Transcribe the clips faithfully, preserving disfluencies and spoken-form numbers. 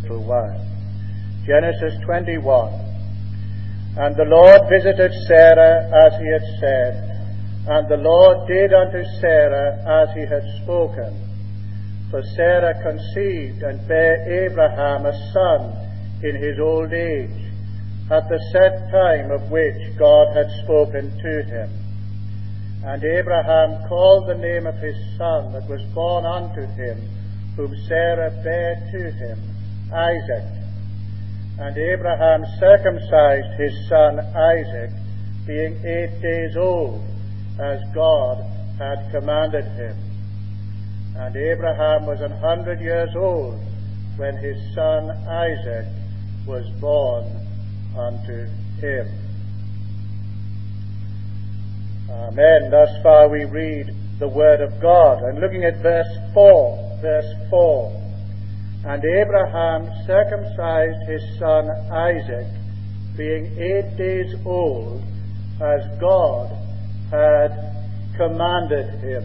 little while. Genesis twenty-one. And the Lord visited Sarah as he had said, and the Lord did unto Sarah as he had spoken. For Sarah conceived and bare Abraham a son in his old age, at the set time of which God had spoken to him. And Abraham called the name of his son that was born unto him, whom Sarah bare to him, Isaac. And Abraham circumcised his son Isaac, being eight days old, as God had commanded him. And Abraham was an hundred years old when his son Isaac was born unto him. Amen. Thus far we read the word of God. And looking at verse four, verse four. And Abraham circumcised his son Isaac, being eight days old, as God had commanded him.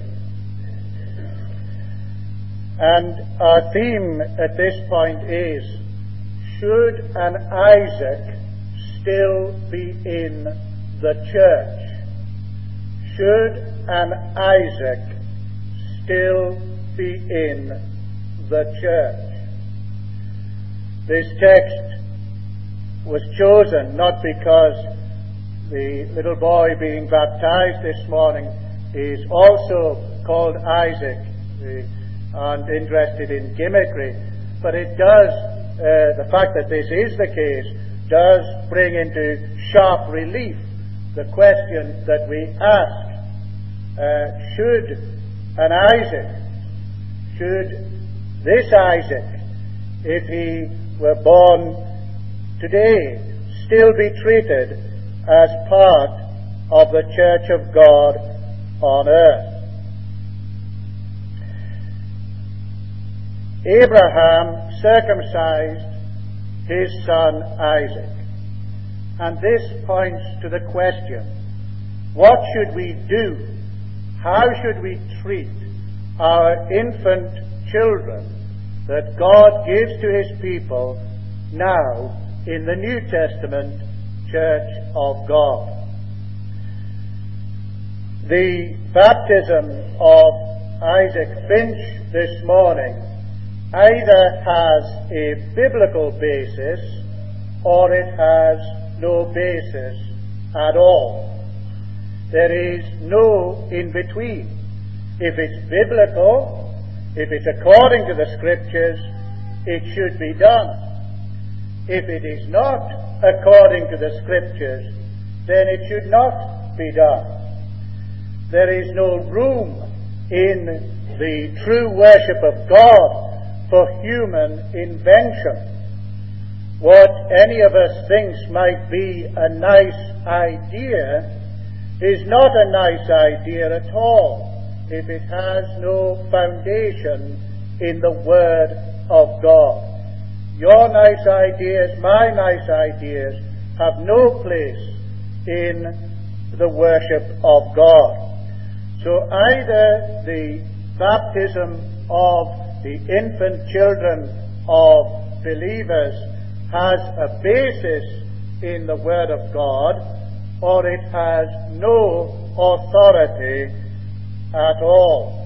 And our theme at this point is, should an Isaac still be in the church? Should an Isaac still be in the church? This text was chosen not because the little boy being baptized this morning is also called Isaac and interested in gimmickry, but it does, uh, the fact that this is the case, does bring into sharp relief the question that we ask. Uh, should an Isaac, should this Isaac, if he were born today, still be treated as part of the church of God on earth? Abraham circumcised his son Isaac. And this points to the question, what should we do? How should we treat our infant children that God gives to his people now in the New Testament Church of God? The baptism of Isaac Finch this morning either has a biblical basis or it has no basis at all. There is no in between. If it's biblical, if it's according to the Scriptures, it should be done. If it is not according to the Scriptures, then it should not be done. There is no room in the true worship of God for human invention. What any of us thinks might be a nice idea is not a nice idea at all if it has no foundation in the Word of God. Your nice ideas, my nice ideas, have no place in the worship of God. So either the baptism of the infant children of believers has a basis in the Word of God, or it has no authority at all.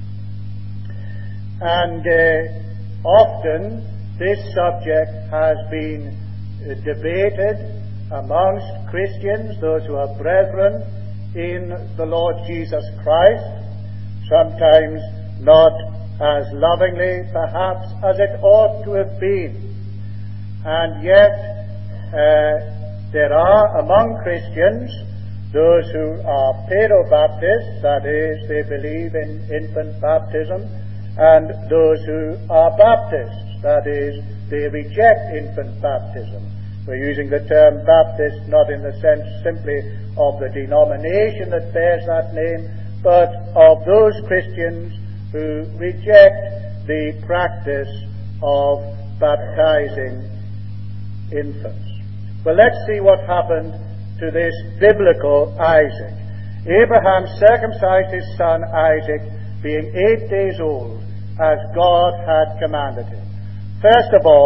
And uh, often this subject has been uh, debated amongst Christians, those who are brethren in the Lord Jesus Christ, sometimes not as lovingly perhaps as it ought to have been. And yet uh, there are among Christians those who are paedobaptists, that is, they believe in infant baptism, and those who are Baptists, that is, they reject infant baptism. We're using the term Baptist not in the sense simply of the denomination that bears that name, but of those Christians who reject the practice of baptizing infants. Well, let's see what happened to this biblical Isaac. Abraham circumcised his son Isaac, being eight days old, as God had commanded him. First of all,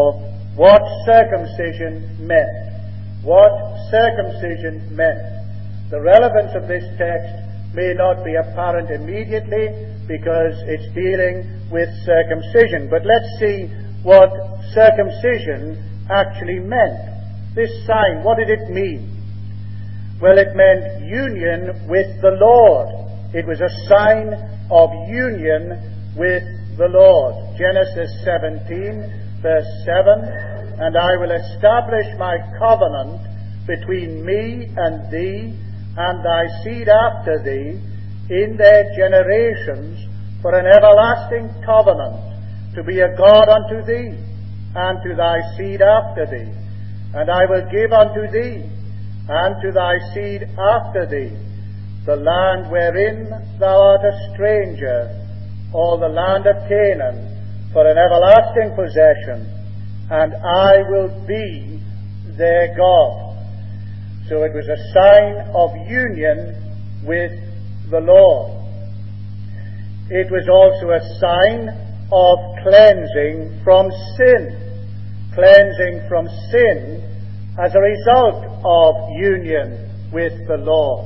what circumcision meant. What circumcision meant. The relevance of this text may not be apparent immediately because it's dealing with circumcision. But let's see what circumcision actually meant. This sign, what did it mean? Well, it meant union with the Lord. It was a sign of union with the Lord. Genesis seventeen, verse seven, "And I will establish my covenant between me and thee and thy seed after thee in their generations for an everlasting covenant, to be a God unto thee and to thy seed after thee. And I will give unto thee and to thy seed after thee the land wherein thou art a stranger, all the land of Canaan, for an everlasting possession, and I will be their God." So it was a sign of union with the Lord. It was also a sign of cleansing from sin. Cleansing from sin as a result of union with the Lord.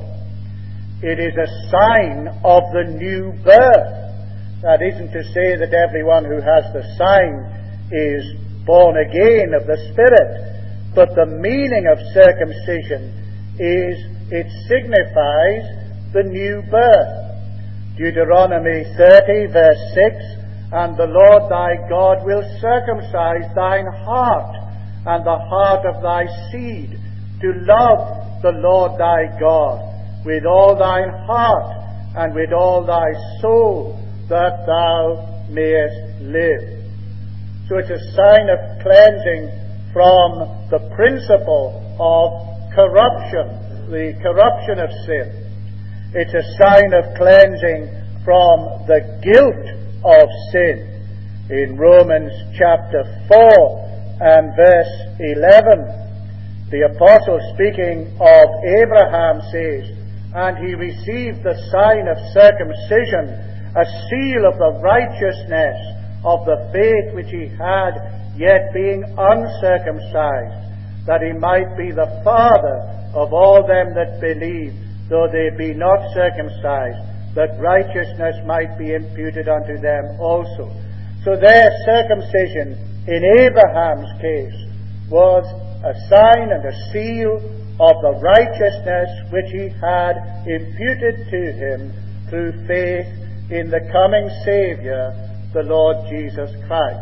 It is a sign of the new birth. That isn't to say that everyone who has the sign is born again of the Spirit, but the meaning of circumcision is it signifies the new birth. Deuteronomy thirty, verse six, "And the Lord thy God will circumcise thine heart and the heart of thy seed, to love the Lord thy God with all thine heart and with all thy soul, that thou mayest live." So it's a sign of cleansing from the principle of corruption, the corruption of sin. It's a sign of cleansing from the guilt of sin. In Romans chapter four and verse eleven, the apostle, speaking of Abraham, says, "And he received the sign of circumcision, a seal of the righteousness of the faith which he had, yet being uncircumcised, that he might be the father of all them that believe, though they be not circumcised, that righteousness might be imputed unto them also." So their circumcision in Abraham's case was a sign and a seal of the righteousness which he had imputed to him through faith in the coming Saviour, the Lord Jesus Christ.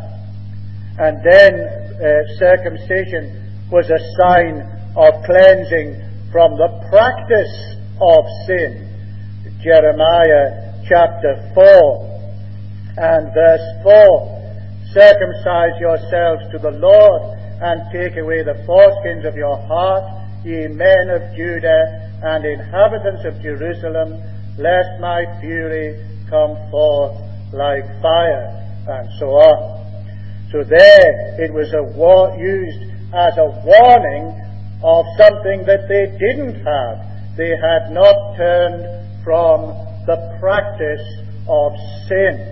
And then uh, circumcision was a sign of cleansing from the practice of sin. Jeremiah chapter four and verse four, "Circumcise yourselves to the Lord, and take away the foreskins of your heart, ye men of Judah and inhabitants of Jerusalem, lest my fury come forth like fire," and so on. So there it was a war- used as a warning of something that they didn't have. They had not turned from the practice of sin.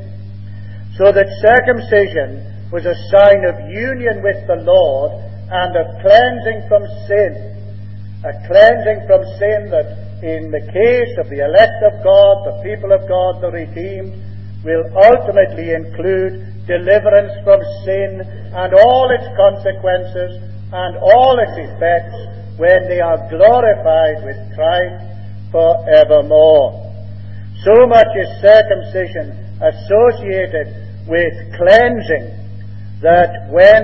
So that circumcision was a sign of union with the Lord and of cleansing from sin. A cleansing from sin that in the case of the elect of God, the people of God, the redeemed, will ultimately include deliverance from sin and all its consequences and all its effects when they are glorified with Christ forevermore. So much is circumcision associated with cleansing that when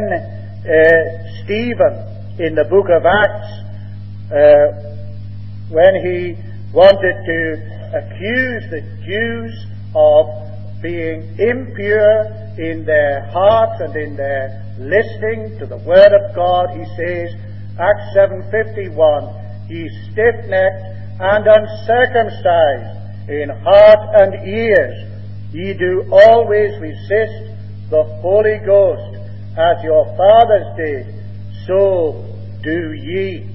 uh, Stephen in the book of Acts, uh, when he wanted to accuse the Jews of being impure in their hearts and in their listening to the Word of God, he says, Acts seven fifty-one, "Ye stiff-necked and uncircumcised in heart and ears, ye do always resist the Holy Ghost, as your fathers did, so do ye."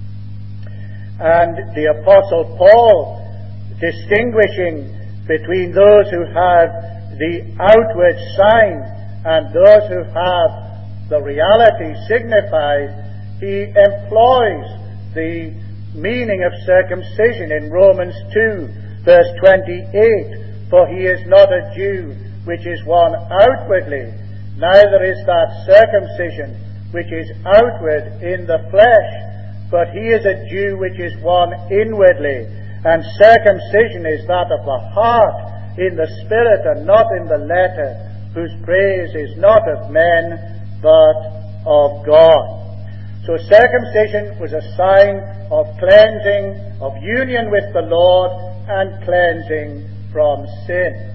And the Apostle Paul, distinguishing between those who have the outward sign and those who have the reality signified, he employs the meaning of circumcision in Romans two, verse twenty-eight. For he is not a Jew which is one outwardly, neither is that circumcision which is outward in the flesh, but he is a Jew which is one inwardly. And circumcision is that of the heart, in the spirit and not in the letter, whose praise is not of men, but of God. So circumcision was a sign of cleansing, of union with the Lord, and cleansing from sin.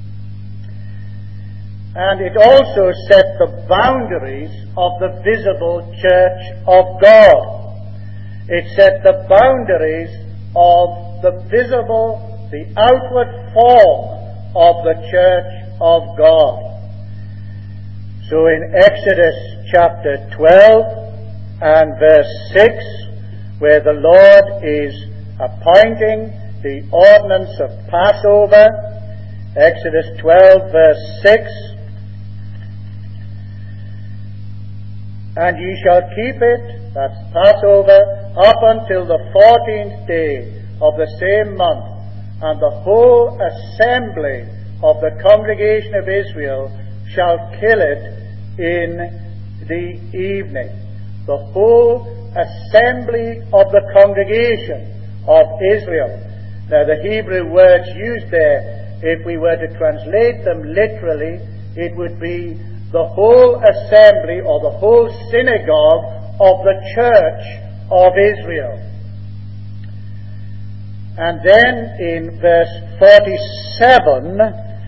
And it also set the boundaries of the visible church of God. It set the boundaries of the visible, the outward form of the church of God. So in Exodus chapter twelve and verse six, where the Lord is appointing the ordinance of Passover, Exodus twelve verse six, and ye shall keep it, that's Passover, up until the fourteenth day of the same month, and the whole assembly of the congregation of Israel shall kill it in the evening. The whole assembly of the congregation of Israel. Now the Hebrew words used there, if we were to translate them literally, it would be the whole assembly or the whole synagogue of the church of Israel. And then in verse forty-seven,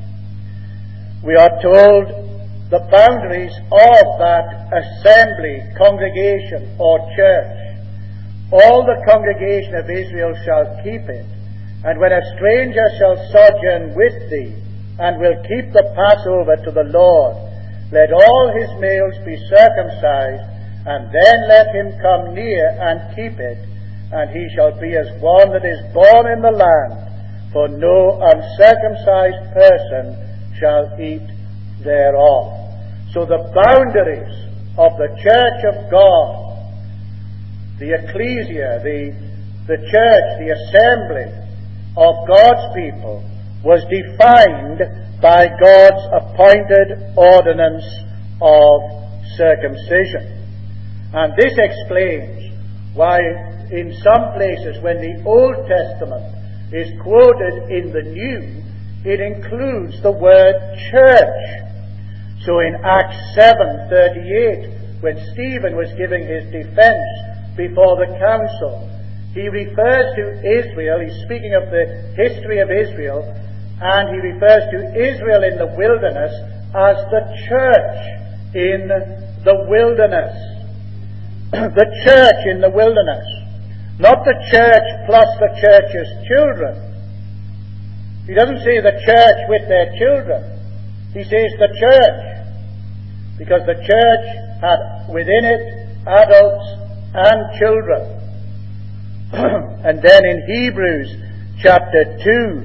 we are told the boundaries of that assembly, congregation, or church. All the congregation of Israel shall keep it. And when a stranger shall sojourn with thee, and will keep the Passover to the Lord, let all his males be circumcised, and then let him come near and keep it, and he shall be as one that is born in the land, for no uncircumcised person shall eat thereof. So the boundaries of the church of God, the ecclesia, the, the church, the assembly of God's people, was defined by God's appointed ordinance of circumcision. And this explains why in some places when the Old Testament is quoted in the New, it includes the word church. So in Acts seven thirty-eight, when Stephen was giving his defense before the council, he refers to Israel, he's speaking of the history of Israel, and he refers to Israel in the wilderness as the church in the wilderness. The church in the wilderness. Not the church plus the church's children. He doesn't say the church with their children. He says the church. Because the church had within it adults and children. And then in Hebrews chapter two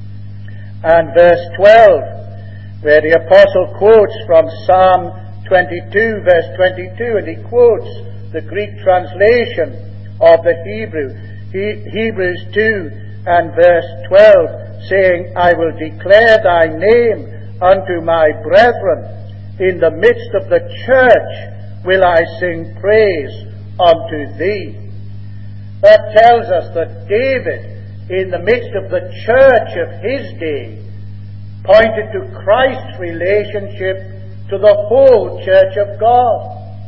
and verse twelve, where the apostle quotes from Psalm twenty-two verse twenty-two, and he quotes the Greek translation of the Hebrew, he, Hebrews two and verse twelve, saying, I will declare thy name unto my brethren. In the midst of the church will I sing praise unto thee. That tells us that David, in the midst of the church of his day, pointed to Christ's relationship to the whole church of God.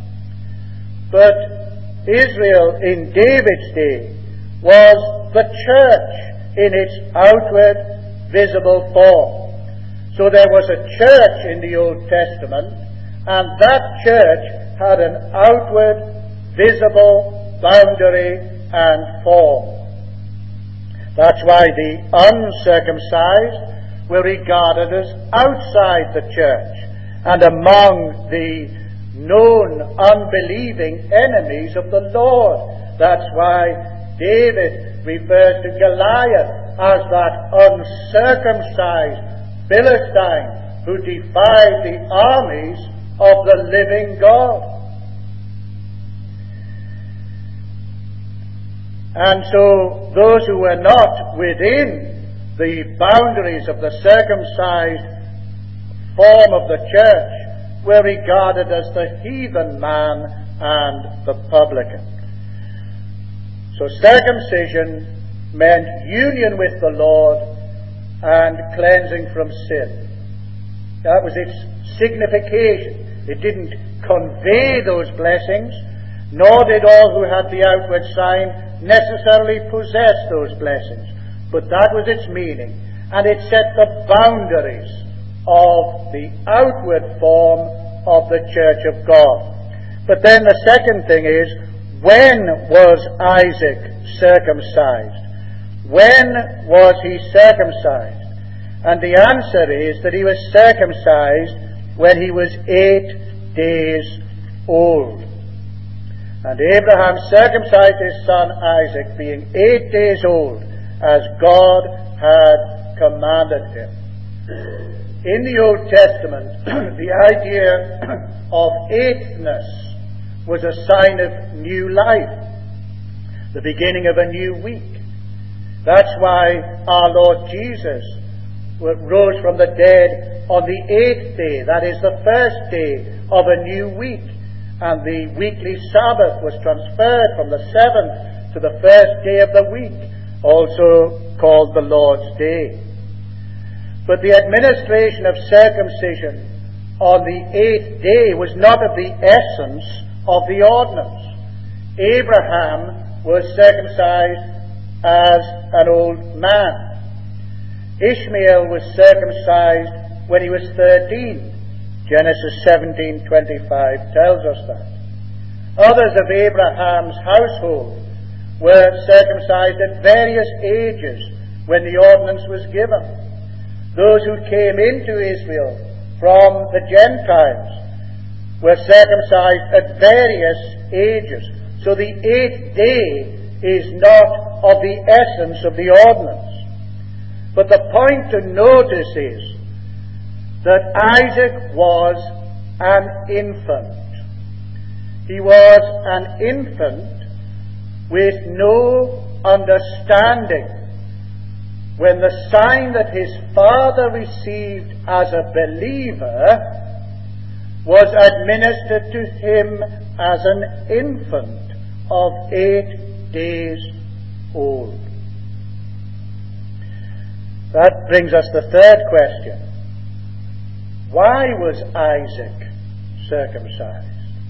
But Israel in David's day was the church in its outward visible form. So there was a church in the Old Testament, and that church had an outward visible boundary and form. That's why the uncircumcised were regarded as outside the church and among the known unbelieving enemies of the Lord. That's why David refers to Goliath as that uncircumcised Philistine who defied the armies of the living God. And so those who were not within the boundaries of the circumcised form of the church were regarded as the heathen man and the publican. So circumcision meant union with the Lord and cleansing from sin. That was its signification. It didn't convey those blessings, nor did all who had the outward sign necessarily possess those blessings. But that was its meaning. And it set the boundaries of the outward form of the church of God. But then the second thing is, when was Isaac circumcised? When was he circumcised? And the answer is that he was circumcised when he was eight days old. And Abraham circumcised his son Isaac, being eight days old, as God had commanded him. In the Old Testament, the idea of eighthness was a sign of new life, the beginning of a new week. That's why our Lord Jesus rose from the dead on the eighth day, that is the first day of a new week. And the weekly Sabbath was transferred from the seventh to the first day of the week, also called the Lord's Day. But the administration of circumcision on the eighth day was not of the essence of the ordinance. Abraham was circumcised as an old man. Ishmael was circumcised when he was thirteen. Genesis seventeen twenty-five tells us that. Others of Abraham's household were circumcised at various ages when the ordinance was given. Those who came into Israel from the Gentiles were circumcised at various ages. So the eighth day is not of the essence of the ordinance. But the point to notice is that Isaac was an infant. He was an infant with no understanding when the sign that his father received as a believer was administered to him as an infant of eight days old. That brings us to the third question. Why was Isaac circumcised?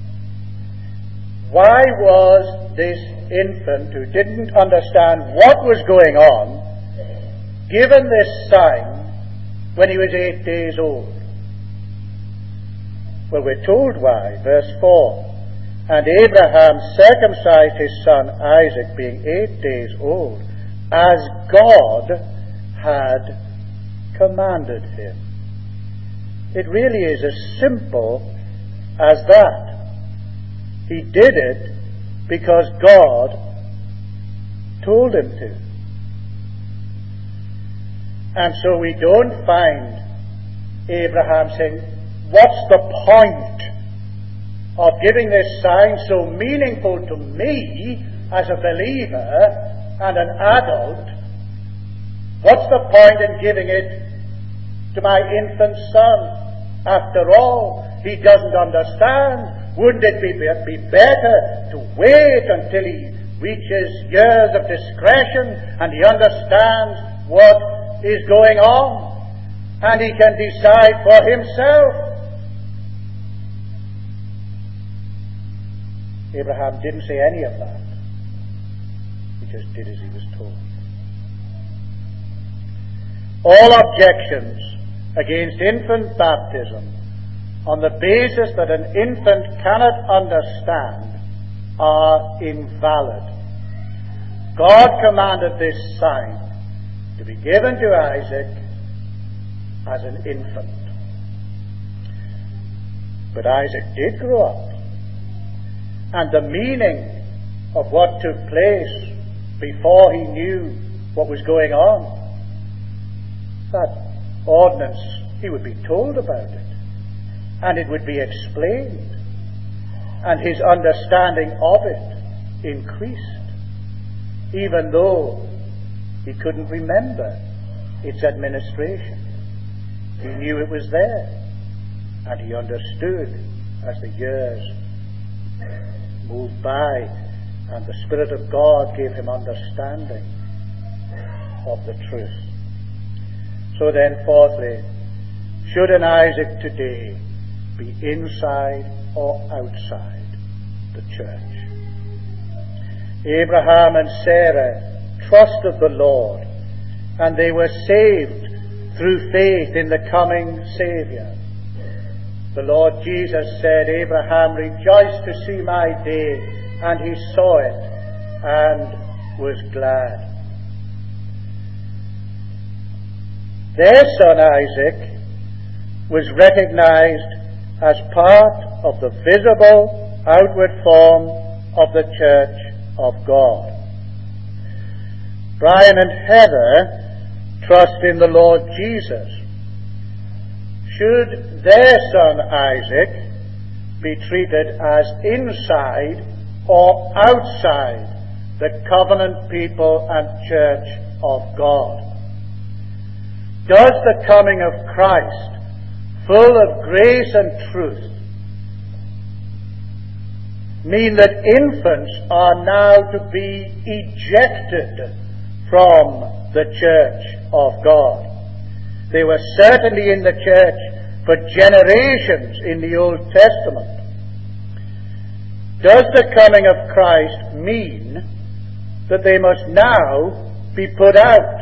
Why was this infant who didn't understand what was going on given this sign when he was eight days old? Well, we're told why. Verse four. And Abraham circumcised his son Isaac, being eight days old, as God had commanded him. It really is as simple as that. He did it because God told him to. And so we don't find Abraham saying, what's the point of giving this sign so meaningful to me as a believer and an adult? What's the point in giving it to my infant son? After all, he doesn't understand. Wouldn't it be, be better to wait until he reaches years of discretion and he understands what is going on and he can decide for himself? Abraham didn't say any of that. He just did as he was told. All objections against infant baptism on the basis that an infant cannot understand are invalid. God commanded this sign to be given to Isaac as an infant. But Isaac did grow up, and the meaning of what took place before he knew what was going on, that ordinance, he would be told about it. and it would be explained, and his understanding of it increased, even though he couldn't remember its administration. He knew it was there, and he understood as the years moved by, and the Spirit of God gave him understanding of the truth. So then, fourthly, should an Isaac today be inside or outside the church? Abraham and Sarah trusted the Lord, and they were saved through faith in the coming Saviour. The Lord Jesus said, Abraham rejoiced to see my day, and he saw it and was glad. Their son Isaac was recognized as part of the visible outward form of the church of God. Brian and Heather trust in the Lord Jesus. Should their son Isaac be treated as inside or outside the covenant people and church of God? Does the coming of Christ, full of grace and truth, mean that infants are now to be ejected from the church of God? They were certainly in the church for generations in the Old Testament. Does the coming of Christ mean that they must now be put out?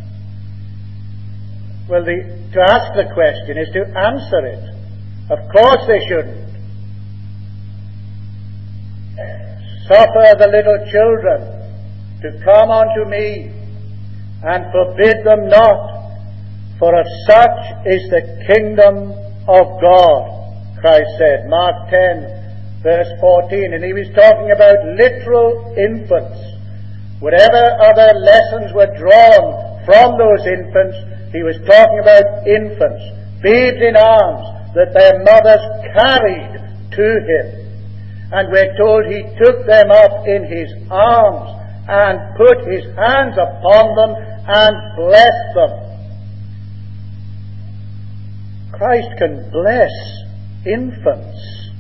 Well, the, to ask the question is to answer it. Of course they shouldn't. Suffer the little children to come unto me, and forbid them not, for of such is the kingdom of God, Christ said. Mark ten, verse fourteen. And he was talking about literal infants. Whatever other lessons were drawn from those infants, he was talking about infants, babes in arms, that their mothers carried to him. And we're told he took them up in his arms and put his hands upon them and blessed them. Christ can bless infants.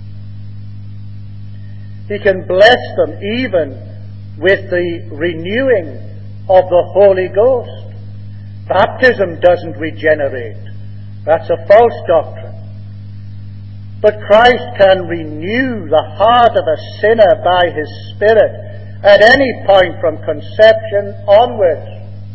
He can bless them even with the renewing of the Holy Ghost. Baptism doesn't regenerate. That's a false doctrine. But Christ can renew the heart of a sinner by his Spirit at any point from conception onwards.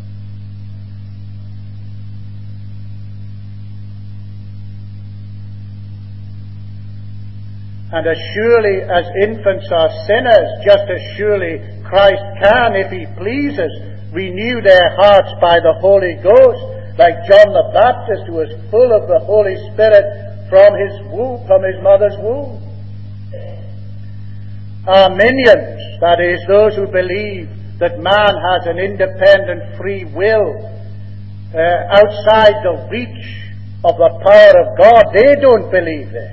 And as surely as infants are sinners, just as surely Christ can, if he pleases, renew their hearts by the Holy Ghost, like John the Baptist, who was full of the Holy Spirit from his womb, from his mother's womb. Arminians, that is, those who believe that man has an independent free will uh, outside the reach of the power of God, they don't believe this.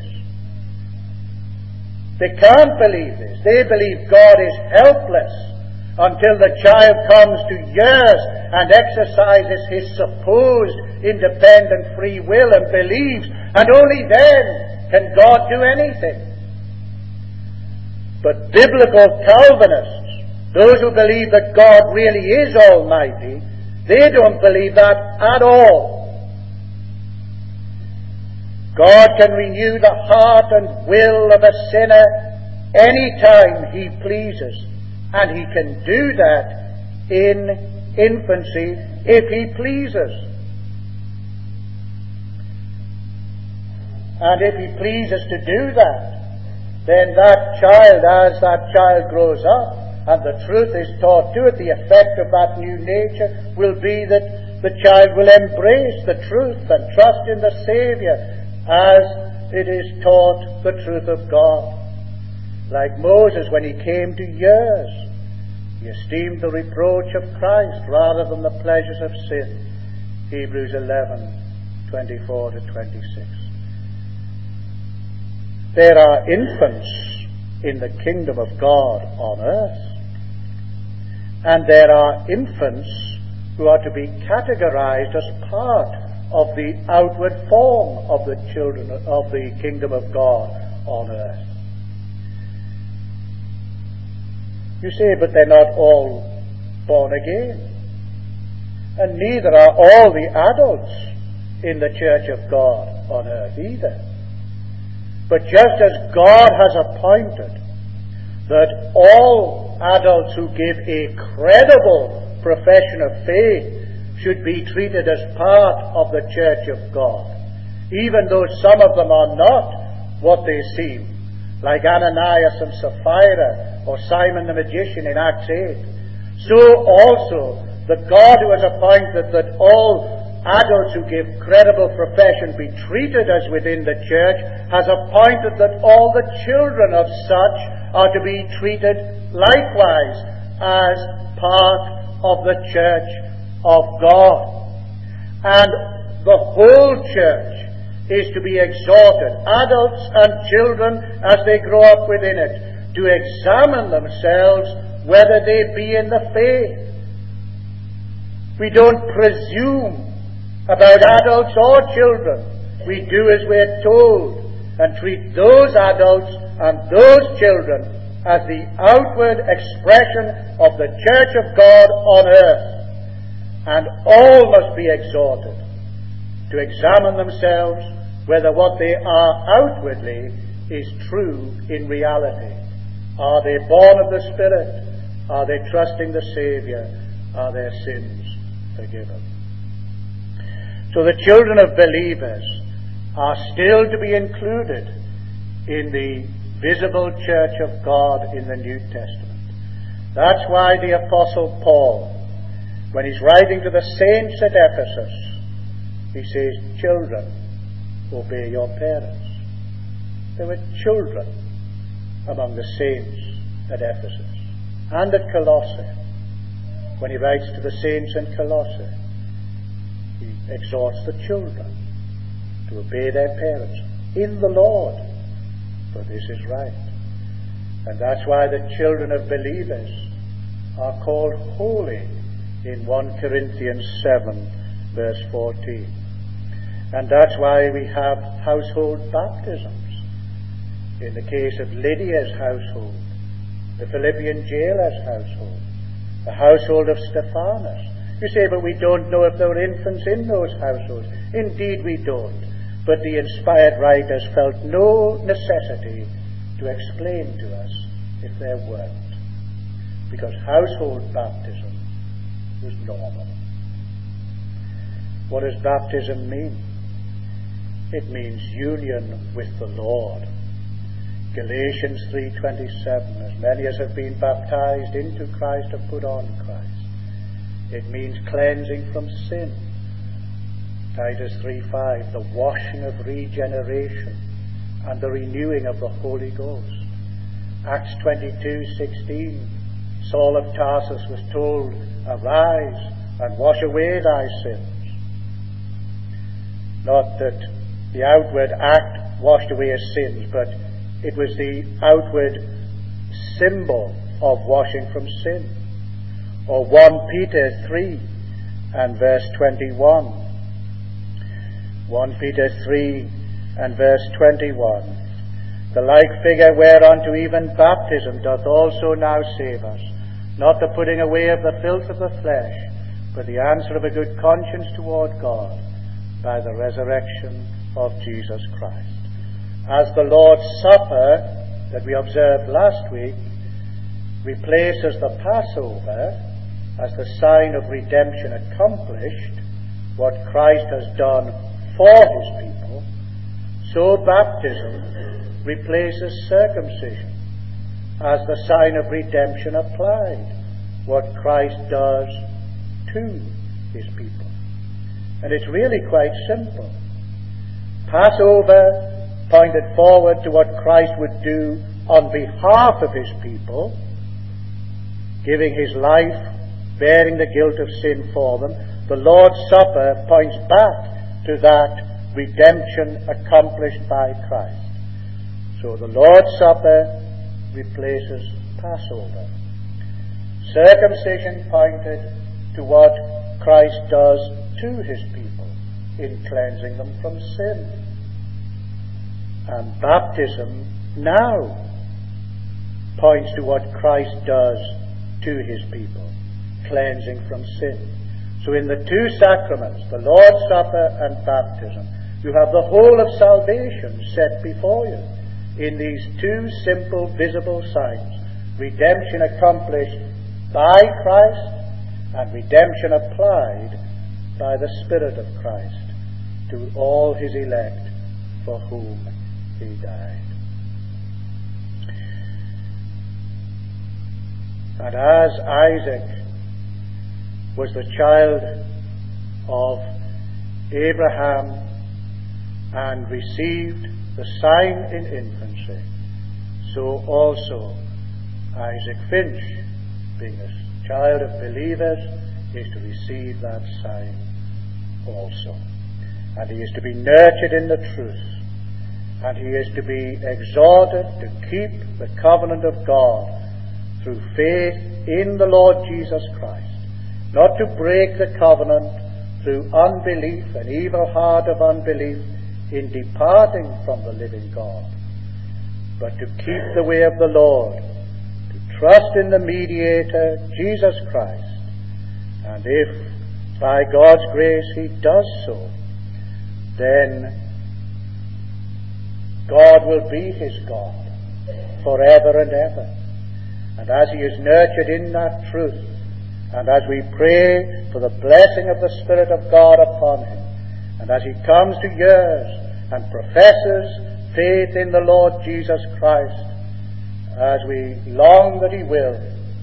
They can't believe this. They believe God is helpless until the child comes to years and exercises his supposed independent free will and believes, and only then can God do anything. But biblical Calvinists, those who believe that God really is almighty, they don't believe that at all. God can renew the heart and will of a sinner any time he pleases, and he can do that in infancy if he pleases. And if he pleases to do that, then that child, as that child grows up, and the truth is taught to it, the effect of that new nature will be that the child will embrace the truth and trust in the Saviour as it is taught the truth of God. Like Moses, when he came to years, he esteemed the reproach of Christ rather than the pleasures of sin. Hebrews eleven, twenty-four to twenty-six. there are infants in the kingdom of God on earth. And there are infants who are to be categorized as part of the outward form of the children of the kingdom of God on earth. You say, but they're not all born again. And neither are all the adults in the church of God on earth either. But just as God has appointed that all adults who give a credible profession of faith should be treated as part of the church of God, even though some of them are not what they seem, like Ananias and Sapphira or Simon the magician in Acts eight. So also the God who has appointed that all adults who give credible profession be treated as within the church has appointed that all the children of such are to be treated likewise as part of the church of God. And the whole church is to be exhorted, adults and children as they grow up within it, to examine themselves whether they be in the faith. We don't presume about adults or children. We do as we're told and treat those adults and those children as the outward expression of the church of God on earth. And all must be exhorted to examine themselves whether what they are outwardly is true in reality. Are they born of the Spirit? Are they trusting the Saviour? Are their sins forgiven? So the children of believers are still to be included in the visible church of God in the New Testament. That's why the Apostle Paul, when he's writing to the saints at Ephesus, he says, children, obey your parents. There were children among the saints at Ephesus and at Colossae. When he writes to the saints in Colossae, he exhorts the children to obey their parents in the Lord, for this is right. And that's why the children of believers are called holy in First Corinthians seven, verse fourteen. And that's why we have household baptisms. In the case of Lydia's household, the Philippian jailer's household, the household of Stephanus. You say, but we don't know if there were infants in those households. Indeed we don't. But the inspired writers felt no necessity to explain to us if there weren't. Because household baptism was normal. What does baptism mean? It means union with the Lord. Galatians three twenty-seven, as many as have been baptized into Christ have put on Christ. It means cleansing from sin. Titus three five, the washing of regeneration and the renewing of the Holy Ghost. Acts twenty-two sixteen, Saul of Tarsus was told, arise and wash away thy sins. Not that the outward act washed away his sins, but it was the outward symbol of washing from sin. Or First Peter three and verse twenty-one. First Peter three and verse twenty-one. The like figure whereunto even baptism doth also now save us, not the putting away of the filth of the flesh, but the answer of a good conscience toward God by the resurrection of Jesus Christ. As the Lord's Supper that we observed last week replaces the Passover as the sign of redemption accomplished, what Christ has done for his people, so baptism replaces circumcision as the sign of redemption applied, what Christ does to his people. And it's really quite simple. Passover pointed forward to what Christ would do on behalf of his people, giving his life, bearing the guilt of sin for them. The Lord's Supper points back to that redemption accomplished by Christ. So So the Lord's Supper replaces Passover. Circumcision pointed to what Christ does to his people in cleansing them from sin. And baptism now points to what Christ does to his people, cleansing from sin. So in the two sacraments, the Lord's Supper and baptism, you have the whole of salvation set before you in these two simple, visible signs. Redemption accomplished by Christ and redemption applied by the Spirit of Christ to all his elect for whom he died. And as Isaac was the child of Abraham and received the sign in infancy, so also Isaac Finch, being a child of believers, is to receive that sign also. And he is to be nurtured in the truth, and he is to be exhorted to keep the covenant of God through faith in the Lord Jesus Christ, not to break the covenant through unbelief, an evil heart of unbelief in departing from the living God, but to keep the way of the Lord, to trust in the mediator, Jesus Christ. And if by God's grace he does so, then God will be his God forever and ever. And as he is nurtured in that truth, and as we pray for the blessing of the Spirit of God upon him, and as he comes to years and professes faith in the Lord Jesus Christ, as we long that he will,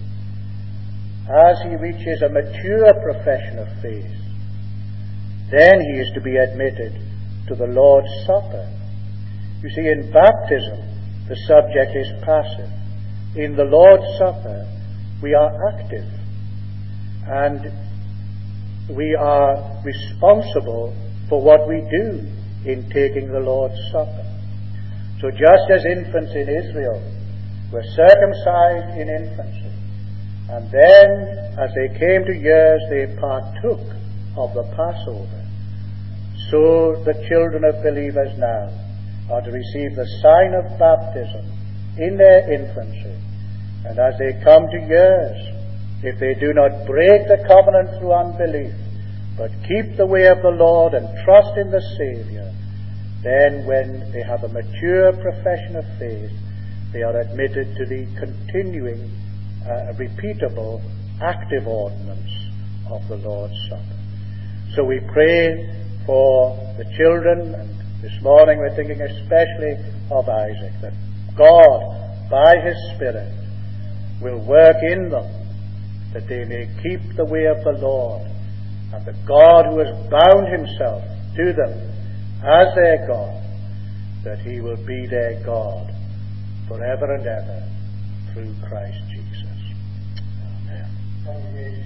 as he reaches a mature profession of faith, then he is to be admitted to the Lord's Supper. You see, in baptism, the subject is passive. In the Lord's Supper, we are active, and we are responsible for what we do in taking the Lord's Supper. So just as infants in Israel were circumcised in infancy, and then as they came to years they partook of the Passover, so the children of believers now are to receive the sign of baptism in their infancy, and as they come to years, if they do not break the covenant through unbelief, but keep the way of the Lord and trust in the Saviour, then when they have a mature profession of faith, they are admitted to the continuing, uh, repeatable, active ordinance of the Lord's Supper. So we pray for the children, and this morning we're thinking especially of Isaac, that God, by his Spirit, will work in them, that they may keep the way of the Lord, and the God who has bound himself to them as their God, that he will be their God forever and ever through Christ Jesus. Amen.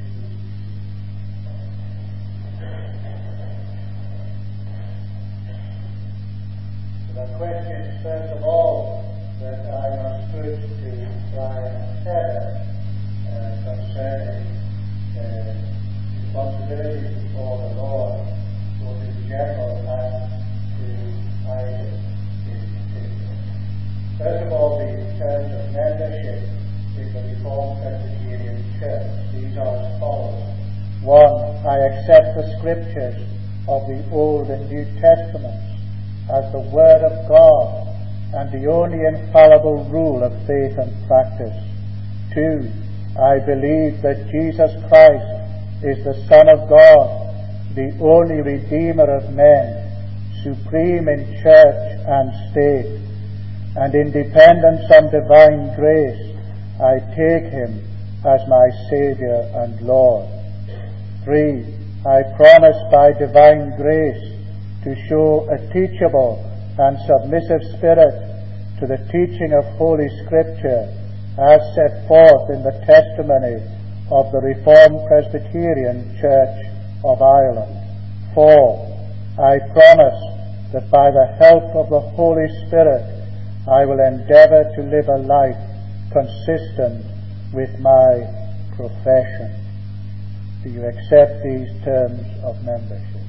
The question, first of all, that I must put to Brian and Heather uh, concerning uh, responsibilities before the Lord, both in general and to Isaac in particular. First of all, the terms of membership in the Reformed Presbyterian Church. These are as follows. One, I accept the Scriptures of the Old and New Testaments as the Word of God and the only infallible rule of faith and practice. Two, I believe that Jesus Christ is the Son of God, the only Redeemer of men, supreme in church and state, and in dependence on divine grace, I take him as my Saviour and Lord. Three, I promise by divine grace to show a teachable and submissive spirit to the teaching of Holy Scripture as set forth in the testimony of the Reformed Presbyterian Church of Ireland. Four, I promise that by the help of the Holy Spirit I will endeavour to live a life consistent with my profession. Do you accept these terms of membership?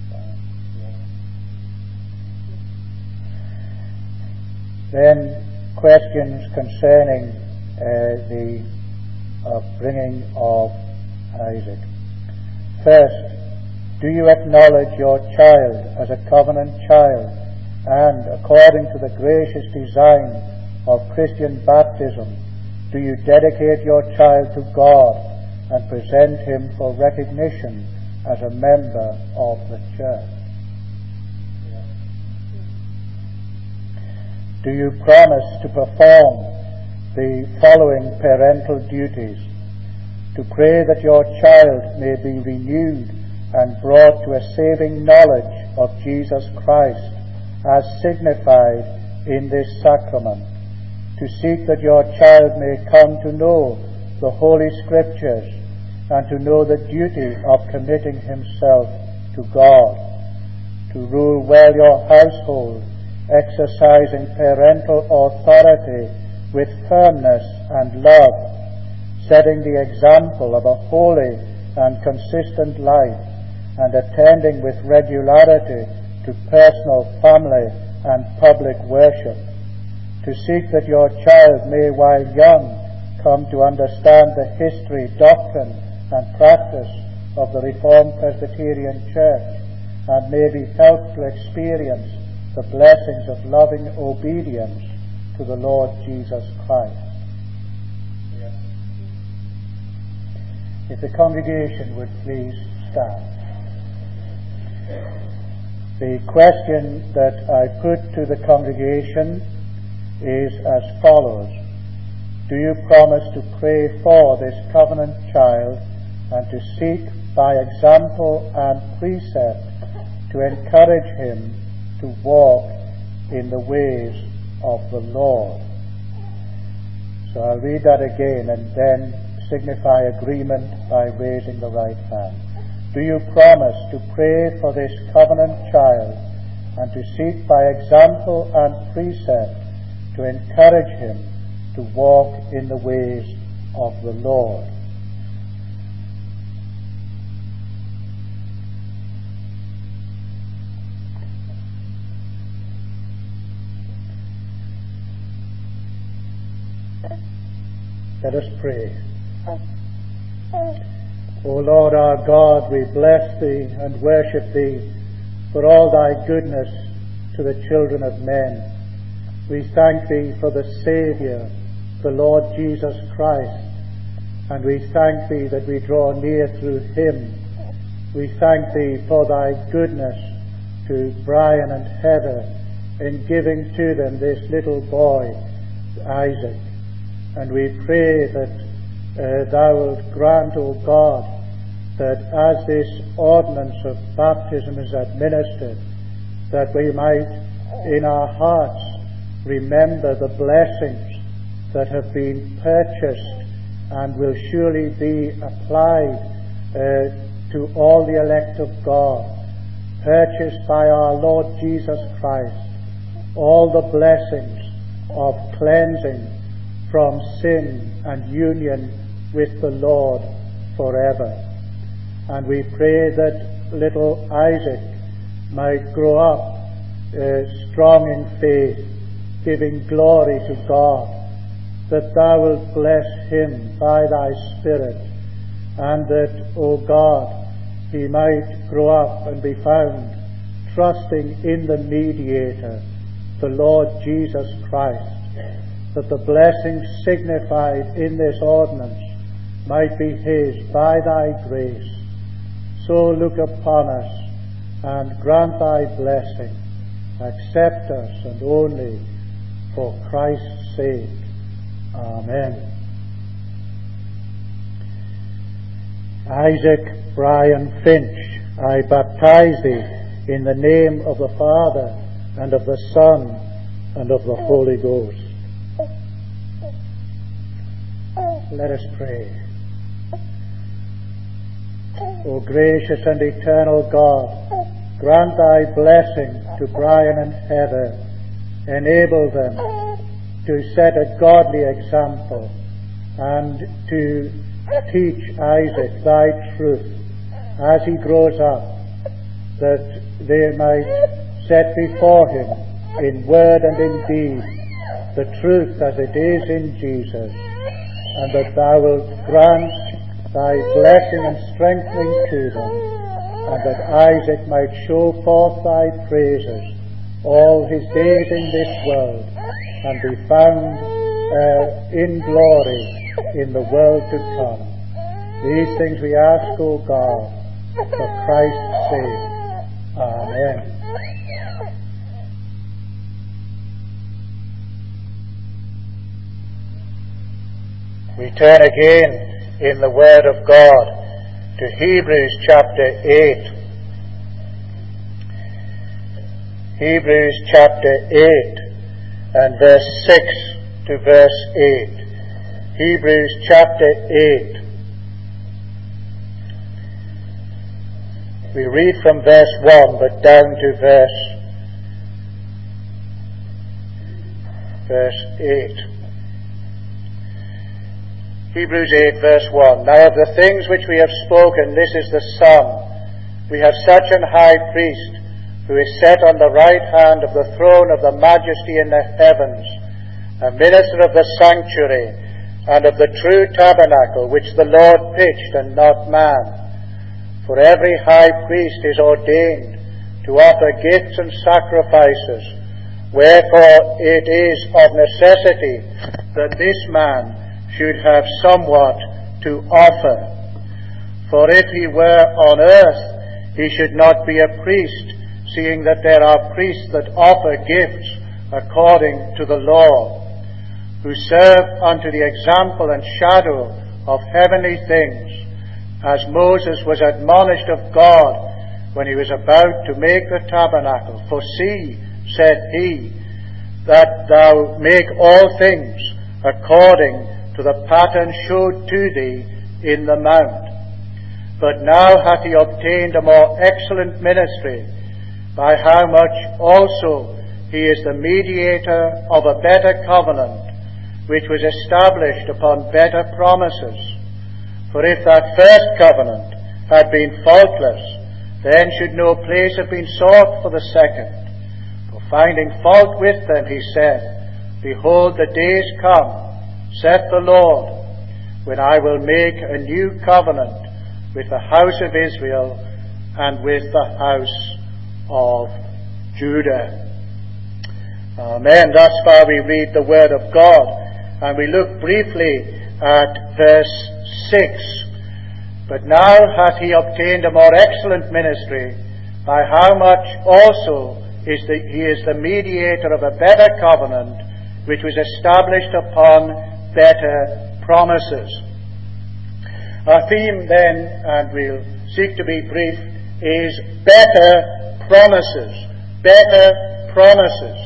Then questions concerning uh, the upbringing of Isaac. First, do you acknowledge your child as a covenant child, and according to the gracious design of Christian baptism, do you dedicate your child to God and present him for recognition as a member of the church? Do you promise to perform the following parental duties? To pray that your child may be renewed and brought to a saving knowledge of Jesus Christ as signified in this sacrament. To seek that your child may come to know the Holy Scriptures and to know the duty of committing himself to God. To rule well your household, exercising parental authority with firmness and love, setting the example of a holy and consistent life, and attending with regularity to personal, family, and public worship. To seek that your child may, while young, come to understand the history, doctrine, and practice of the Reformed Presbyterian Church, and may be helped to experience the blessings of loving obedience to the Lord Jesus Christ. If the congregation would please stand. The question that I put to the congregation is as follows. Do you promise to pray for this covenant child and to seek by example and precept to encourage him to walk in the ways of the Lord? So I'll read that again and then signify agreement by raising the right hand. Do you promise to pray for this covenant child and to seek by example and precept to encourage him to walk in the ways of the Lord? Let us pray. O Lord our God, we bless Thee and worship Thee for all Thy goodness to the children of men. We thank Thee for the Saviour, the Lord Jesus Christ, and we thank Thee that we draw near through Him. We thank Thee for Thy goodness to Brian and Heather in giving to them this little boy, Isaac. And we pray that uh, Thou wilt grant, O God, that as this ordinance of baptism is administered, that we might in our hearts remember the blessings that have been purchased and will surely be applied uh, to all the elect of God, purchased by our Lord Jesus Christ, all the blessings of cleansing from sin and union with the Lord forever. And we pray that little Isaac might grow up uh, strong in faith, giving glory to God, that Thou wilt bless him by Thy Spirit, and that, O God, he might grow up and be found trusting in the Mediator, the Lord Jesus Christ, that the blessings signified in this ordinance might be his by Thy grace. So look upon us and grant Thy blessing. Accept us, and only for Christ's sake. Amen. Isaac Brian Finch, I baptize thee in the name of the Father, and of the Son, and of the Holy Ghost. Let us pray. O gracious and eternal God, grant Thy blessing to Brian and Heather. Enable them to set a godly example and to teach Isaac thy truth as he grows up, that they might set before him in word and in deed the truth as it is in Jesus, and that thou wilt grant thy blessing and strengthening to them, and that Isaac might show forth thy praises all his days in this world, and be found uh, in glory in the world to come. These things we ask, O God, for Christ's sake. Amen. We turn again in the Word of God to Hebrews chapter eight. Hebrews chapter eight and verse six to verse eight. Hebrews chapter eight. We read from verse one but down to verse verse eight. Hebrews eight verse one. Now of the things which we have spoken, this is the sum. We have such an high priest, who is set on the right hand of the throne of the majesty in the heavens, a minister of the sanctuary, and of the true tabernacle, which the Lord pitched, and not man. For every high priest is ordained to offer gifts and sacrifices, wherefore it is of necessity that this man should have somewhat to offer. For if he were on earth, he should not be a priest, seeing that there are priests that offer gifts according to the law, who serve unto the example and shadow of heavenly things, as Moses was admonished of God when he was about to make the tabernacle. For see, said he, that thou make all things according to the pattern showed to thee in the mount. But now hath he obtained a more excellent ministry, by how much also he is the mediator of a better covenant, which was established upon better promises. For if that first covenant had been faultless, then should no place have been sought for the second. For finding fault with them, he said, Behold, the days come, saith the Lord, when I will make a new covenant with the house of Israel and with the house of Judah. Amen. Thus far we read the Word of God, and we look briefly at verse six. But now hath he obtained a more excellent ministry, by how much also is the, he is the mediator of a better covenant, which was established upon better promises. Our theme then, and we'll seek to be brief, is better promises. Better promises.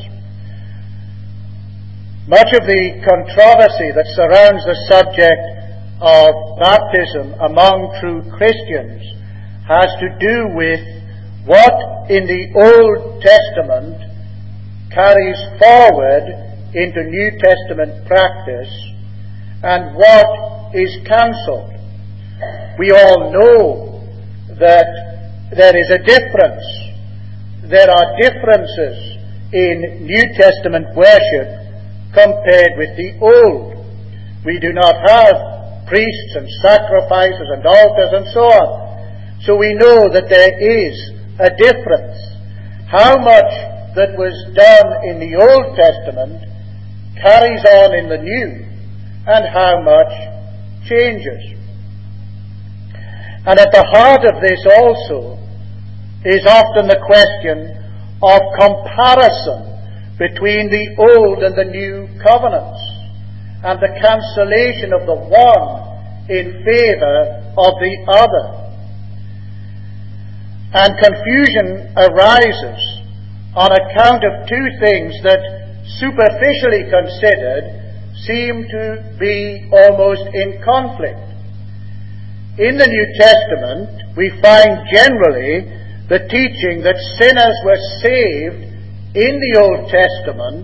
Much of the controversy that surrounds the subject of baptism among true Christians has to do with what in the Old Testament carries forward into New Testament practice, and what is cancelled. We all know that there is a difference. There are differences in New Testament worship compared with the Old. We do not have priests and sacrifices and altars and so on. So we know that there is a difference. How much that was done in the Old Testament carries on in the New, and how much changes. And at the heart of this also is often the question of comparison between the Old and the New covenants, and the cancellation of the one in favor of the other. And confusion arises on account of two things that, superficially considered, seem to be almost in conflict. In the New Testament, we find generally the teaching that sinners were saved in the Old Testament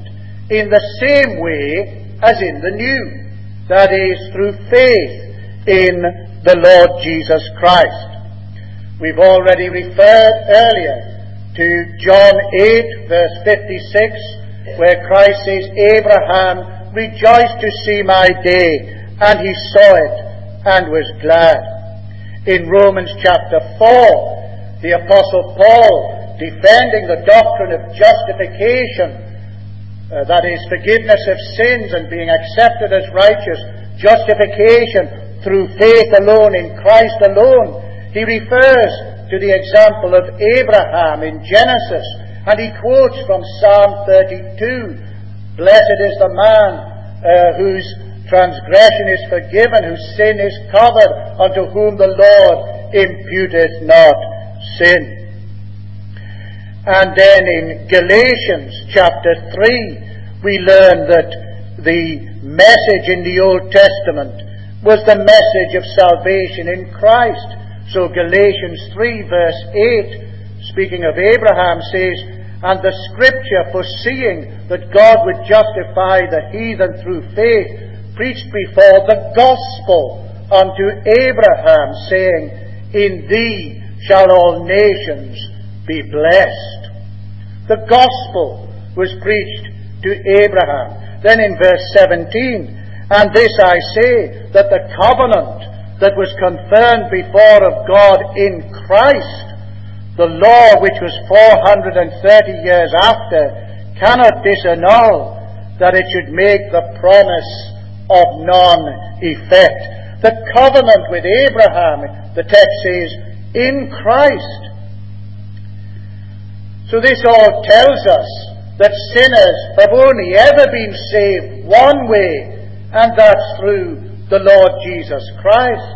in the same way as in the New, that is, through faith in the Lord Jesus Christ. We've already referred earlier to John eight, verse fifty-six, where Christ says, Abraham rejoiced to see my day, and he saw it and was glad. In Romans chapter four, the Apostle Paul, defending the doctrine of justification, uh, that is, forgiveness of sins and being accepted as righteous, justification through faith alone, in Christ alone, he refers to the example of Abraham in Genesis, and he quotes from Psalm thirty-two, Blessed is the man uh, whose transgression is forgiven, whose sin is covered, unto whom the Lord imputeth not sin. And then in Galatians chapter three, we learn that the message in the Old Testament was the message of salvation in Christ. So Galatians three, verse eight, speaking of Abraham, says, And the Scripture, foreseeing that God would justify the heathen through faith, preached before the gospel unto Abraham, saying, In thee shall all nations be blessed. The gospel was preached to Abraham. Then in verse seventeen, And this I say, that the covenant that was confirmed before of God in Christ, the law which was four hundred thirty years after, cannot disannul, that it should make the promise of none effect. The covenant with Abraham, the text says, in Christ. So this all tells us that sinners have only ever been saved one way, and that's through the Lord Jesus Christ.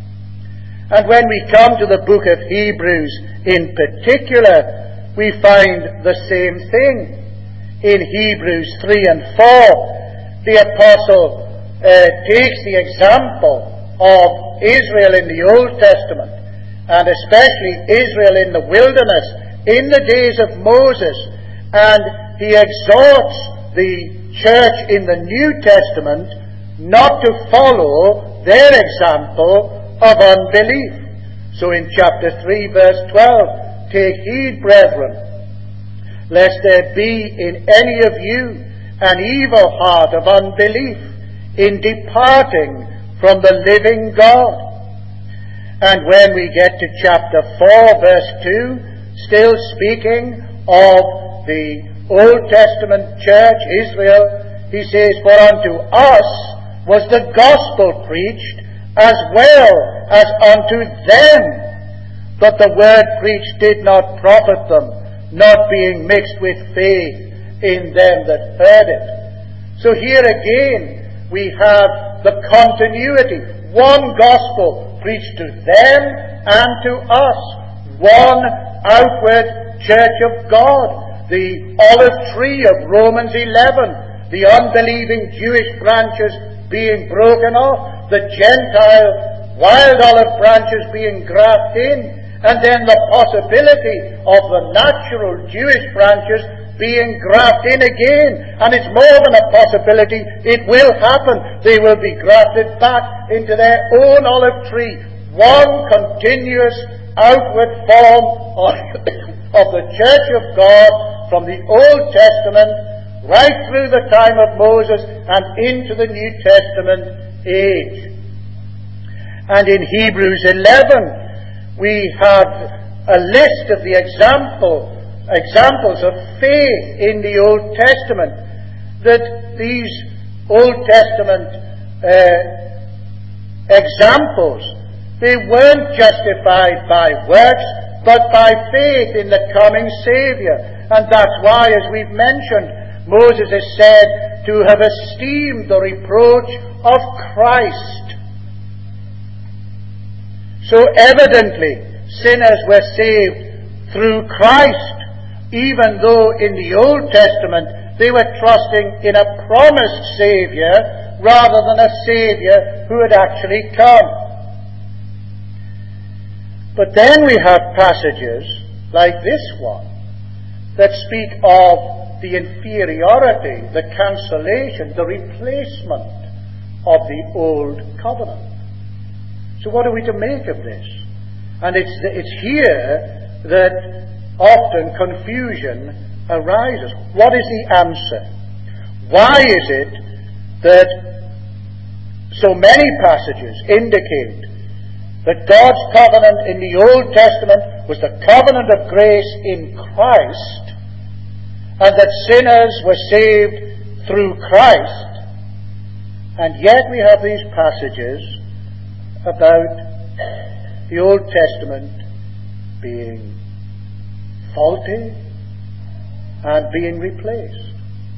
And when we come to the book of Hebrews in particular, we find the same thing. In Hebrews three and four, the apostle uh, takes the example of Israel in the Old Testament, and especially Israel in the wilderness, in the days of Moses, and he exhorts the church in the New Testament not to follow their example of unbelief. So in chapter three, verse twelve, Take heed, brethren, lest there be in any of you an evil heart of unbelief in departing from the living God. And when we get to chapter four, verse two, still speaking of the Old Testament church, Israel, he says, For unto us was the gospel preached, as well as unto them. But the word preached did not profit them, not being mixed with faith in them that heard it. So here again we have the continuity. One gospel preached to them and to us. One outward church of God. The olive tree of Romans eleven. The unbelieving Jewish branches being broken off, the Gentile wild olive branches being grafted in, and then the possibility of the natural Jewish branches being grafted in again. And it's more than a possibility, it will happen. They will be grafted back into their own olive tree. One continuous outward form of, of the Church of God from the Old Testament right through the time of Moses and into the New Testament age. And in Hebrews eleven, we have a list of the example, examples of faith in the Old Testament, that these Old Testament uh, examples, they weren't justified by works, but by faith in the coming Saviour. And that's why, as we've mentioned, Moses is said to have esteemed the reproach of Christ. So evidently, sinners were saved through Christ, even though in the Old Testament they were trusting in a promised Saviour rather than a Saviour who had actually come. But then we have passages like this one that speak of the inferiority, the cancellation, the replacement of the old covenant. So what are we to make of this? And it's, it's here that often confusion arises. What is the answer? Why is it that so many passages indicate that God's covenant in the Old Testament was the covenant of grace in Christ, and that sinners were saved through Christ, and yet we have these passages about the Old Testament being faulty and being replaced?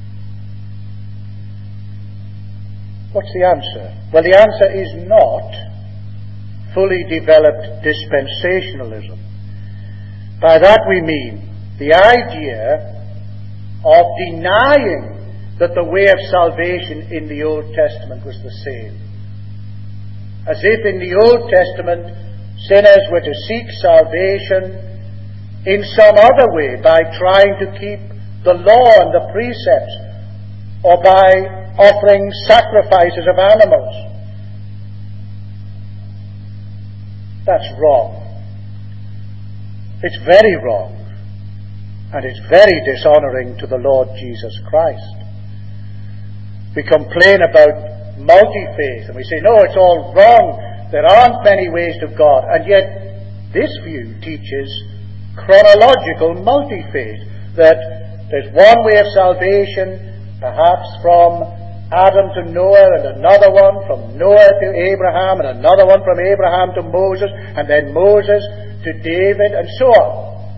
What's the answer? Well, the answer is not fully developed dispensationalism. By that we mean the idea of denying that the way of salvation in the Old Testament was the same. As if in the Old Testament sinners were to seek salvation in some other way, by trying to keep the law and the precepts, or by offering sacrifices of animals. That's wrong. It's very wrong. And it's very dishonouring to the Lord Jesus Christ. We complain about multi-faith, and we say, no, it's all wrong. There aren't many ways to God. And yet, this view teaches chronological multi-faith, that there's one way of salvation, perhaps from Adam to Noah, and another one from Noah to Abraham, and another one from Abraham to Moses, and then Moses to David, and so on.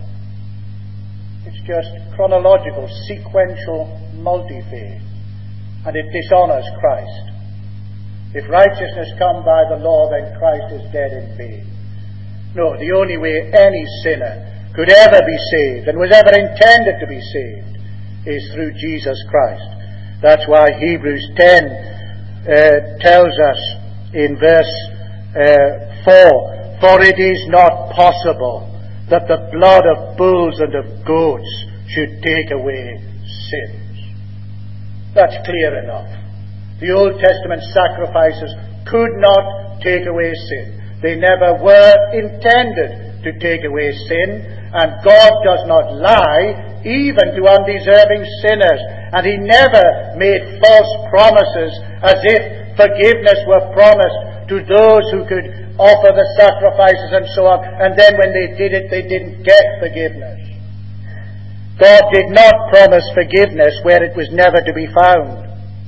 It's just chronological, sequential multi-faith, and it dishonours Christ. If righteousness come by the law, then Christ is dead in vain. No, the only way any sinner could ever be saved, and was ever intended to be saved, is through Jesus Christ. That's why Hebrews ten uh, tells us in verse uh, four, for it is not possible that the blood of bulls and of goats should take away sins. That's clear enough. The Old Testament sacrifices could not take away sin. They never were intended to take away sin, and God does not lie even to undeserving sinners. And He never made false promises as if forgiveness were promised to those who could offer the sacrifices and so on, and then when they did it, they didn't get forgiveness. God did not promise forgiveness where it was never to be found.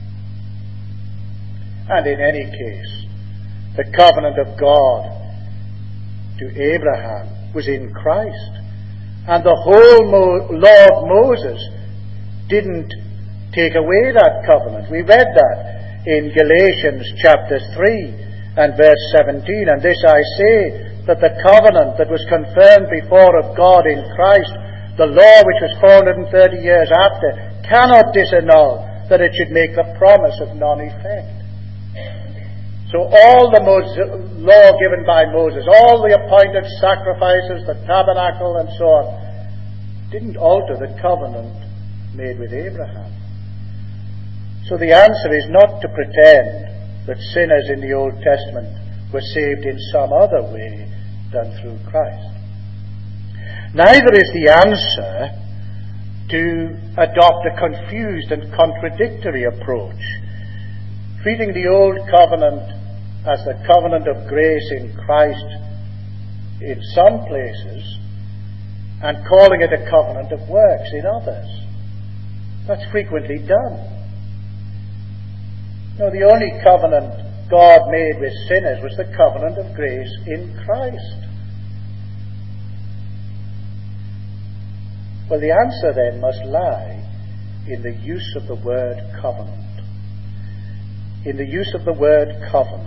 And in any case, the covenant of God to Abraham was in Christ. And the whole Mo- law of Moses didn't take away that covenant. We read that in Galatians chapter three and verse seventeen. And this I say, that the covenant that was confirmed before of God in Christ, the law which was four hundred thirty years after, cannot disannul that it should make the promise of non-effect. So all the Moses, law given by Moses, all the appointed sacrifices, the tabernacle and so on, didn't alter the covenant made with Abraham. So the answer is not to pretend that sinners in the Old Testament were saved in some other way than through Christ. Neither is the answer to adopt a confused and contradictory approach, treating the Old Covenant as the covenant of grace in Christ in some places, and calling it a covenant of works in others. That's frequently done. No, the only covenant God made with sinners was the covenant of grace in Christ. Well, the answer then must lie in the use of the word covenant. In the use of the word covenant.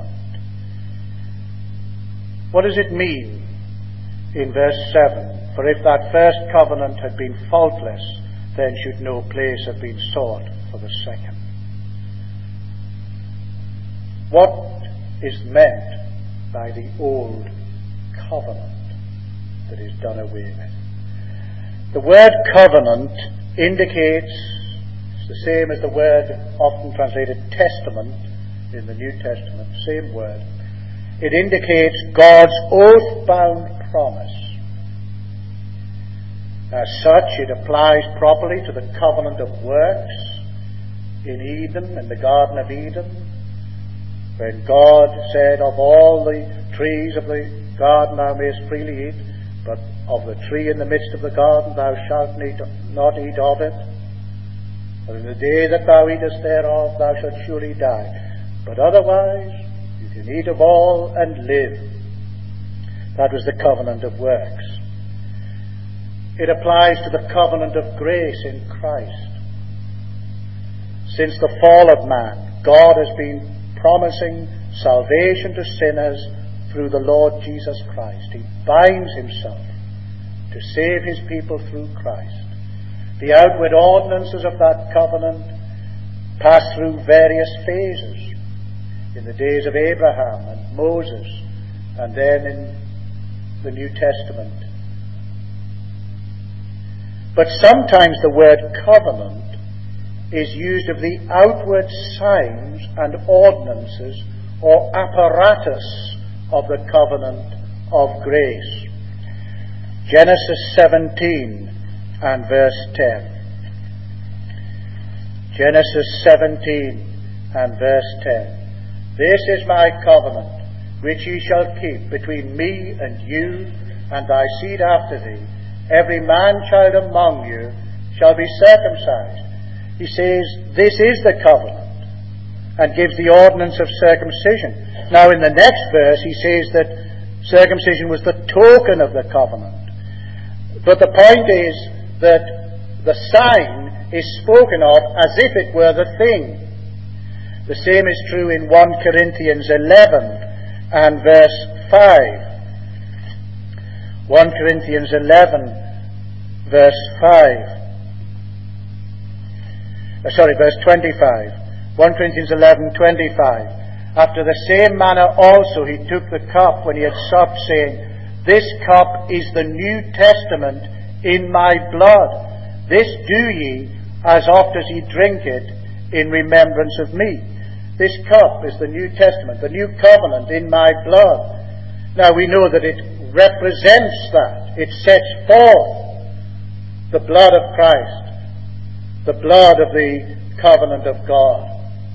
What does it mean in verse seven? For if that first covenant had been faultless, then should no place have been sought for the second. What is meant by the old covenant that is done away with? The word covenant indicates, it's the same as the word often translated testament in the New Testament, same word. It indicates God's oath-bound promise. As such, it applies properly to the covenant of works in Eden, in the Garden of Eden, when God said, of all the trees of the garden thou mayest freely eat, but of the tree in the midst of the garden thou shalt not eat of it. For in the day that thou eatest thereof thou shalt surely die. But otherwise you can eat of all and live. That was the covenant of works. It applies to the covenant of grace in Christ. Since the fall of man, God has been promising salvation to sinners through the Lord Jesus Christ. He binds himself to save his people through Christ. The outward ordinances of that covenant pass through various phases in the days of Abraham and Moses, and then in the New Testament. But sometimes the word covenant is used of the outward signs and ordinances or apparatus of the covenant of grace. Genesis seventeen and verse ten. Genesis seventeen and verse ten. This is my covenant, which ye shall keep between me and you and thy seed after thee. Every man-child among you shall be circumcised. He says, this is the covenant, and gives the ordinance of circumcision. Now in the next verse he says that circumcision was the token of the covenant. But the point is that the sign is spoken of as if it were the thing. The same is true in First Corinthians eleven and verse five. First Corinthians eleven verse five. Uh, sorry, verse twenty-five. First Corinthians eleven twenty-five. After the same manner also he took the cup when he had supped, saying, this cup is the New Testament in my blood. This do ye as oft as ye drink it in remembrance of me. This cup is the New Testament, the new covenant in my blood. Now we know that it represents that. It sets forth the blood of Christ, the blood of the covenant of God.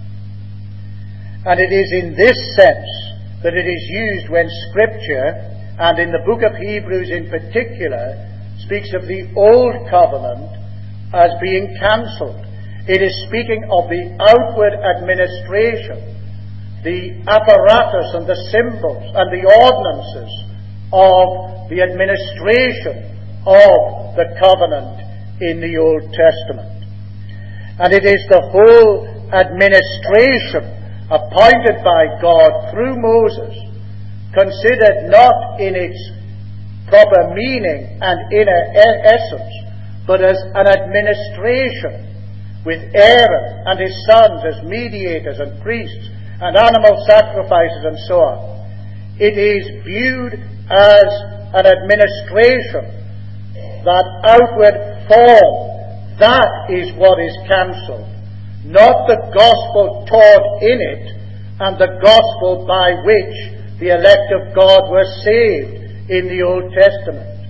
And it is in this sense that it is used when Scripture, and in the book of Hebrews in particular, speaks of the old covenant as being cancelled. It is speaking of the outward administration, the apparatus and the symbols and the ordinances of the administration of the covenant in the Old Testament. And it is the whole administration appointed by God through Moses, considered not in its proper meaning and inner essence, but as an administration with Aaron and his sons as mediators and priests and animal sacrifices and so on. It is viewed as an administration, that outward form. That is what is cancelled, not the gospel taught in it and the gospel by which the elect of God were saved in the Old Testament.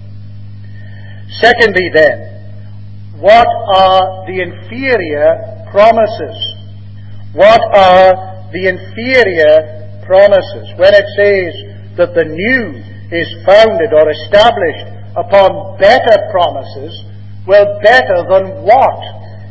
Secondly then, what are the inferior promises? What are the inferior promises? When it says that the new is founded or established upon better promises, well, better than what?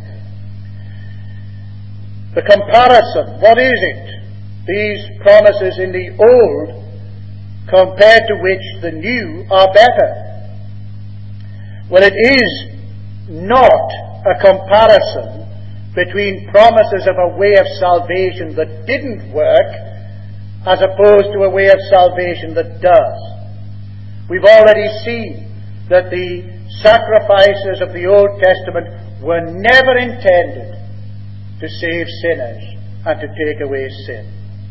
The comparison, what is it? These promises in the old compared to which the new are better. Well, it is not a comparison between promises of a way of salvation that didn't work as opposed to a way of salvation that does. We've already seen that the sacrifices of the Old Testament were never intended to save sinners and to take away sin.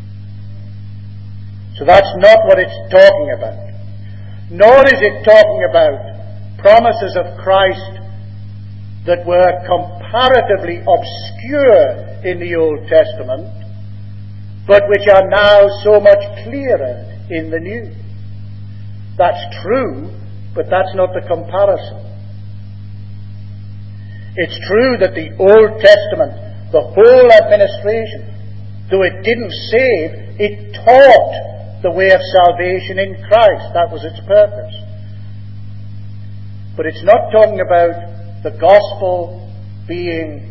So that's not what it's talking about. Nor is it talking about promises of Christ that were comparatively obscure in the Old Testament, but which are now so much clearer in the New. That's true, but that's not the comparison. It's true that the Old Testament, the whole administration, though it didn't save, it taught the way of salvation in Christ. That was its purpose. But it's not talking about the gospel being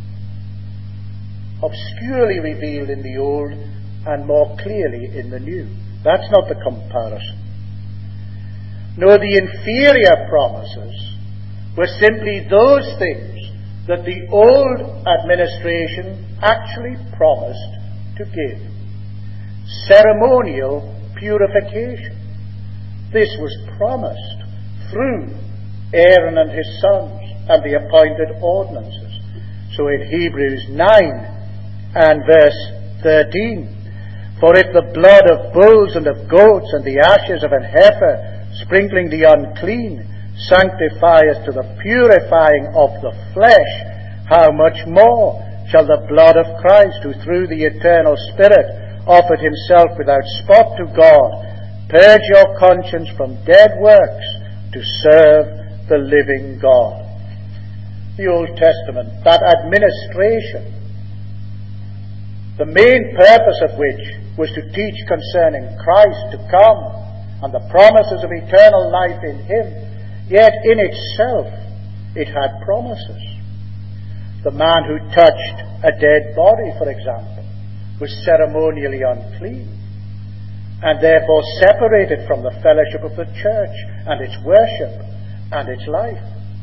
obscurely revealed in the Old and more clearly in the New. That's not the comparison. No, the inferior promises were simply those things that the old administration actually promised to give. Ceremonial purification. This was promised through Aaron and his sons and the appointed ordinances. So in Hebrews nine and verse thirteen, for if the blood of bulls and of goats and the ashes of an heifer, sprinkling the unclean, sanctifieth to the purifying of the flesh, how much more shall the blood of Christ, who through the eternal Spirit offered himself without spot to God, purge your conscience from dead works to serve the living God. The Old Testament, that administration, the main purpose of which was to teach concerning Christ to come and the promises of eternal life in him, yet in itself it had promises. The man who touched a dead body, for example, was ceremonially unclean and therefore separated from the fellowship of the church and its worship and its life.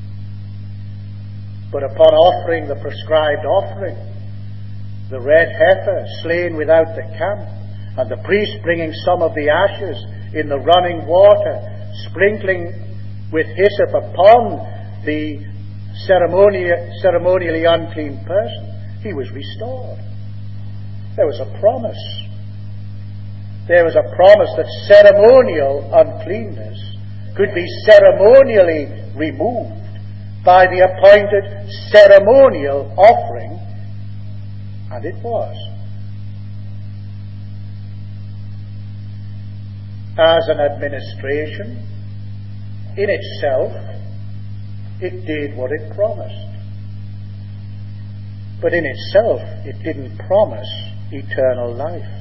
But upon offering the prescribed offering, the red heifer slain without the camp, and the priest bringing some of the ashes in the running water, sprinkling with hyssop upon the ceremonially, ceremonially unclean person, he was restored. There was a promise. There was a promise that ceremonial uncleanness could be ceremonially removed by the appointed ceremonial offering, and it was. As an administration, in itself, it did what it promised. But in itself, it didn't promise eternal life.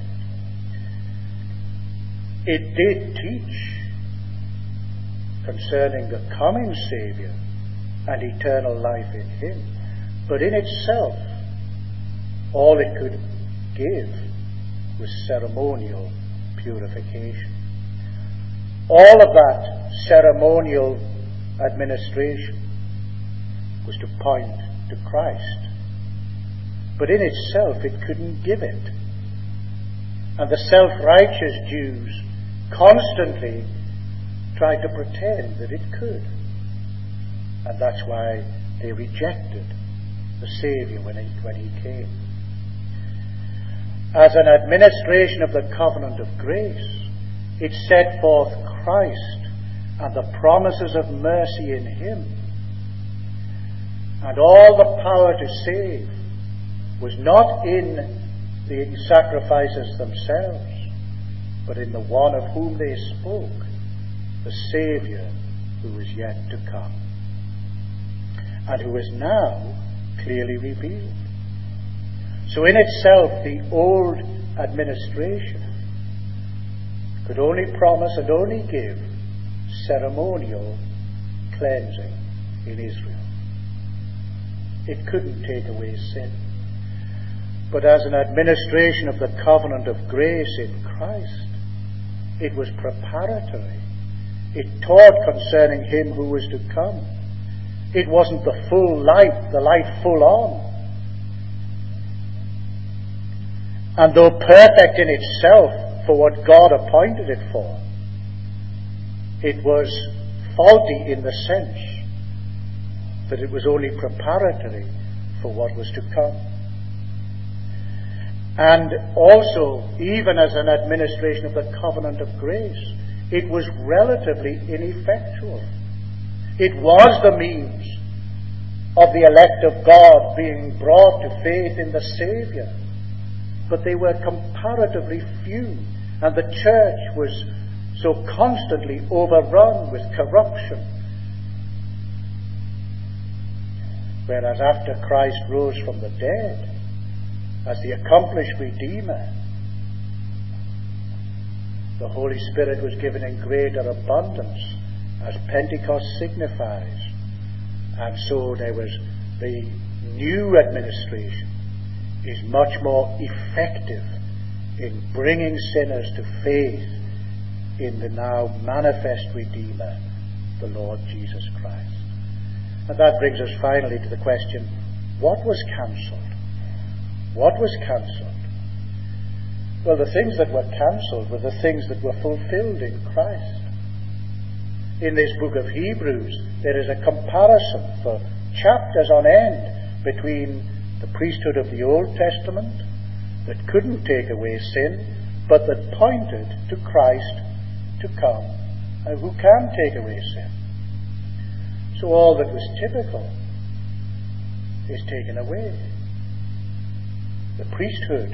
It did teach concerning the coming Saviour and eternal life in him. But in itself, all it could give was ceremonial purification. All of that ceremonial administration was to point to Christ. But in itself, it couldn't give it. And the self-righteous Jews constantly tried to pretend that it could. And that's why they rejected the Saviour when he, when he came. As an administration of the covenant of grace, it set forth Christ and the promises of mercy in him. And all the power to save was not in the sacrifices themselves, but in the one of whom they spoke, the Saviour who was yet to come, and who is now clearly revealed. So in itself, the old administration could only promise and only give ceremonial cleansing in Israel. It couldn't take away sin. But as an administration of the covenant of grace in Christ, it was preparatory. It taught concerning him who was to come. It wasn't the full light, the light full on. And though perfect in itself for what God appointed it for, it was faulty in the sense that it was only preparatory for what was to come. And also, even as an administration of the covenant of grace, it was relatively ineffectual. It was the means of the elect of God being brought to faith in the Saviour. But they were comparatively few, and the church was so constantly overrun with corruption. Whereas after Christ rose from the dead, as the accomplished Redeemer, the Holy Spirit was given in greater abundance, as Pentecost signifies. And so there was the new administration is much more effective in bringing sinners to faith in the now manifest Redeemer, the Lord Jesus Christ. And that brings us finally to the question, what was cancelled? What was cancelled? Well, the things that were cancelled were the things that were fulfilled in Christ. In this book of Hebrews, there is a comparison for chapters on end between the priesthood of the Old Testament that couldn't take away sin, but that pointed to Christ to come, and who can take away sin. So all that was typical is taken away. The priesthood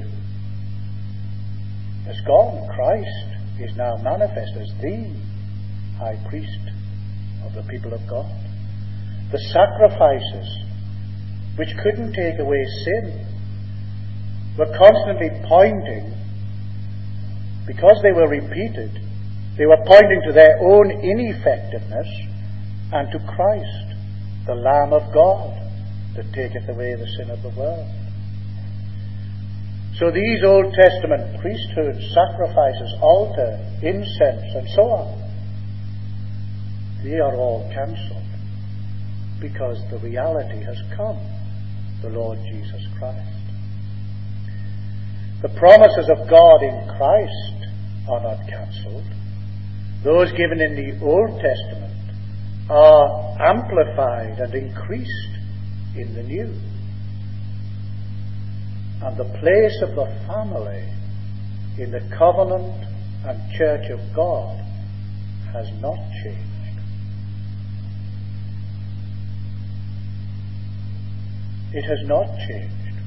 has gone. Christ is now manifest as the high priest of the people of God. The sacrifices, which couldn't take away sin, were constantly pointing, because they were repeated, they were pointing to their own ineffectiveness and to Christ, the Lamb of God, that taketh away the sin of the world. So these Old Testament priesthoods, sacrifices, altar, incense, and so on, they are all cancelled because the reality has come, the Lord Jesus Christ. The promises of God in Christ are not cancelled. Those given in the Old Testament are amplified and increased in the New. And the place of the family in the covenant and church of God has not changed. It has not changed.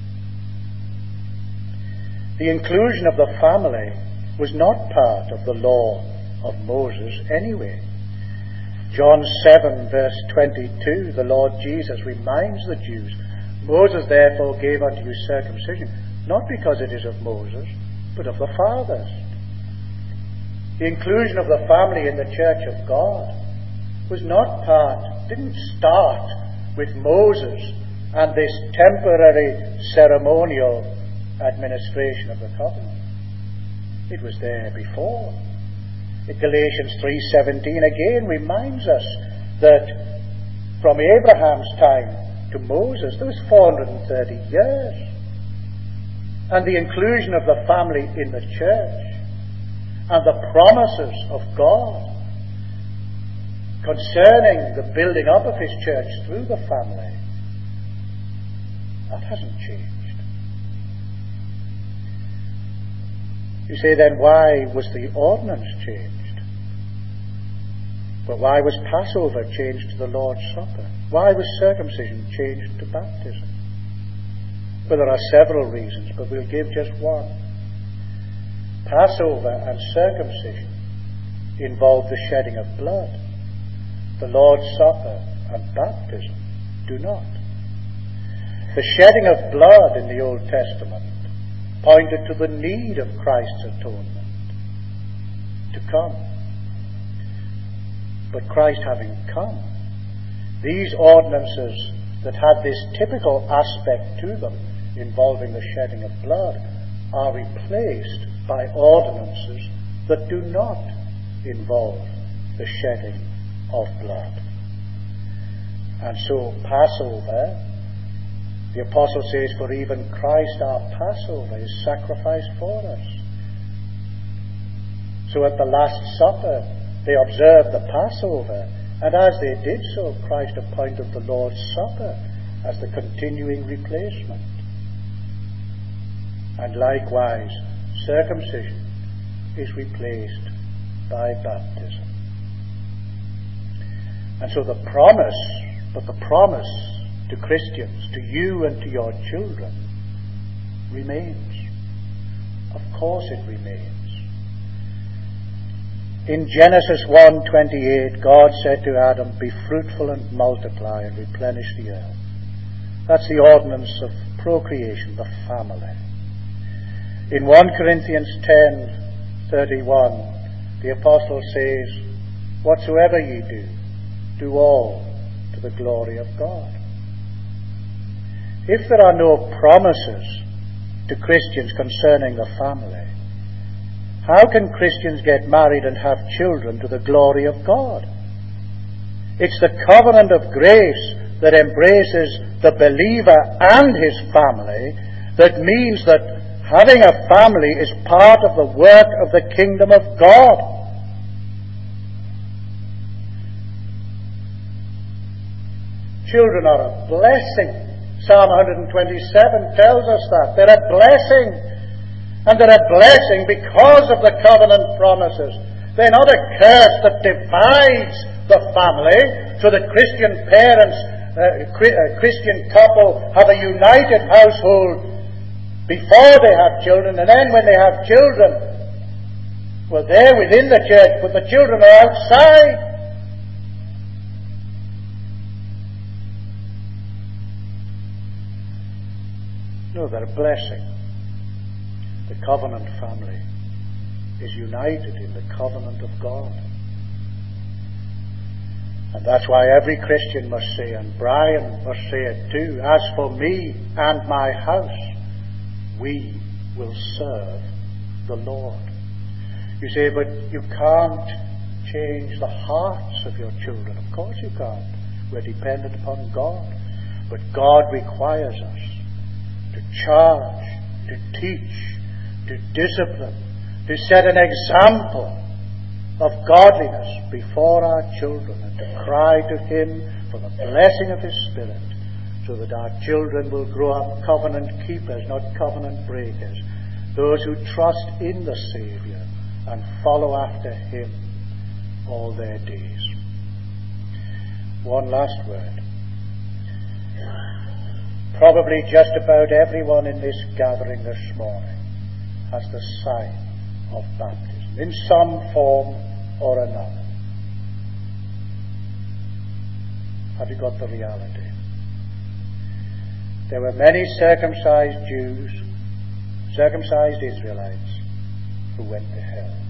The inclusion of the family was not part of the law of Moses anyway. John seven verse twenty-two, the Lord Jesus reminds the Jews, Moses therefore gave unto you circumcision, not because it is of Moses, but of the fathers. The inclusion of the family in the church of God was not part, didn't start with Moses and this temporary ceremonial administration of the covenant. It was there before. Galatians three seventeen again reminds us that from Abraham's time to Moses, there was four hundred thirty years. And the inclusion of the family in the church and the promises of God concerning the building up of his church through the family, that hasn't changed. You say, then why was the ordinance changed? But why was Passover changed to the Lord's Supper? Why was circumcision changed to baptism? Well, there are several reasons, but we'll give just one. Passover and circumcision involve the shedding of blood. The Lord's Supper and baptism do not. The shedding of blood in the Old Testament pointed to the need of Christ's atonement to come. But Christ having come, these ordinances that had this typical aspect to them involving the shedding of blood are replaced by ordinances that do not involve the shedding of blood. And so Passover, the apostle says, for even Christ our Passover is sacrificed for us. So at the Last Supper they observed the Passover, and as they did so, Christ appointed the Lord's Supper as the continuing replacement. And likewise, circumcision is replaced by baptism. And so the promise, but the promise to Christians, to you and to your children, remains. Of course it remains. In Genesis one twenty-eight, God said to Adam, "Be fruitful and multiply and replenish the earth." That's the ordinance of procreation, the family. In First Corinthians ten thirty-one, the apostle says, "Whatsoever ye do, do all to the glory of God." If there are no promises to Christians concerning the family, how can Christians get married and have children to the glory of God? It's the covenant of grace that embraces the believer and his family that means that having a family is part of the work of the kingdom of God. Children are a blessing. Psalm one twenty-seven tells us that. They're a blessing. And they're a blessing because of the covenant promises. They're not a curse that divides the family, so that Christian parents, uh, a Christian couple have a united household before they have children, and then when they have children, well, they're within the church, but the children are outside. No, they're a blessing. The covenant family is united in the covenant of God. And that's why every Christian must say, and Brian must say it too, "As for me and my house, we will serve the Lord." You say, "But you can't change the hearts of your children." Of course you can't. We're dependent upon God. But God requires us to charge, to teach, to discipline, to set an example of godliness before our children, and to cry to Him for the blessing of His Spirit, so that our children will grow up covenant keepers, not covenant breakers, those who trust in the Saviour and follow after Him all their days. One last word. Probably just about everyone in this gathering this morning has the sign of baptism in some form or another. Have you got the reality? There were many circumcised Jews, circumcised Israelites, who went to hell.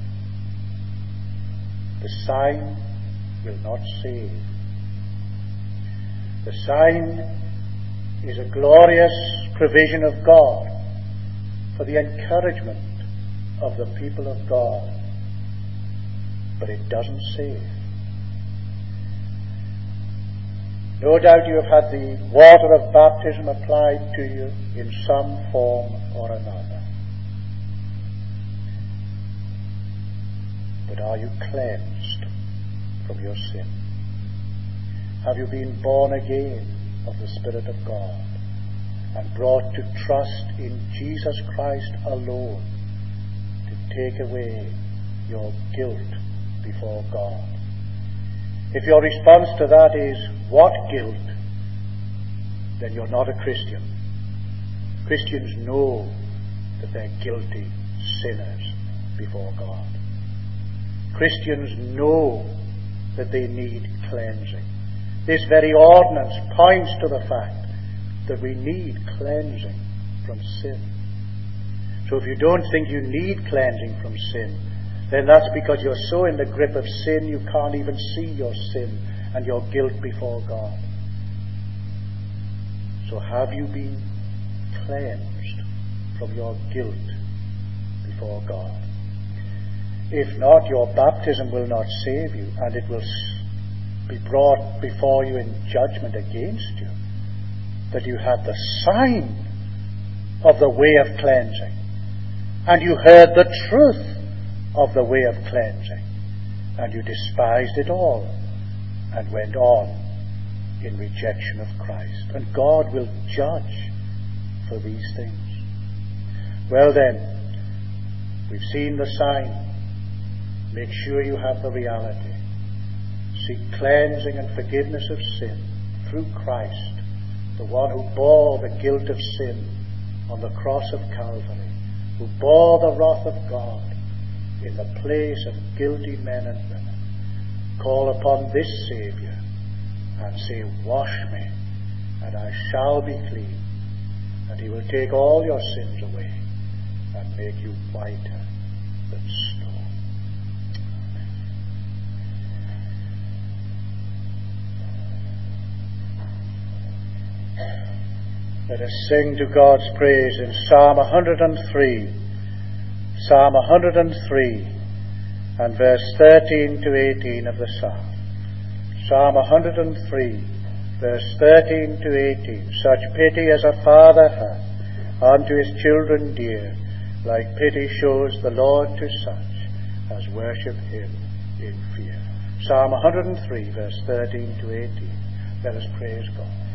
The sign will not save. The sign is a glorious provision of God for the encouragement of the people of God, but it doesn't save. No doubt you have had the water of baptism applied to you in some form or another. But are you cleansed from your sin? Have you been born again of the Spirit of God and brought to trust in Jesus Christ alone to take away your guilt before God? If your response to that is, "What guilt?" then you're not a Christian. Christians know that they're guilty sinners before God. Christians know that they need cleansing. This very ordinance points to the fact that we need cleansing from sin. So if you don't think you need cleansing from sin, then that's because you're so in the grip of sin you can't even see your sin and your guilt before God. So have you been cleansed from your guilt before God? If not, your baptism will not save you, and it will be brought before you in judgment against you, that you had the sign of the way of cleansing, and you heard the truth of the way of cleansing, and you despised it all and went on in rejection of Christ. And God will judge for these things. Well then, we've seen the sign. Make sure you have the reality. Seek cleansing and forgiveness of sin through Christ the one who bore the guilt of sin on the cross of Calvary, who bore the wrath of God in the place of guilty men and women. Call upon this Saviour and say, wash me, and I shall be clean. And he will take all your sins away and make you whiter than snow. Let us sing to God's praise in Psalm one hundred three. Psalm one hundred three and verse thirteen to eighteen of the Psalm. Psalm one hundred three, verse thirteen to eighteen. Such pity as a father hath unto his children dear, like pity shows the Lord to such as worship him in fear. Psalm one hundred three, verse thirteen to eighteen. Let us praise God.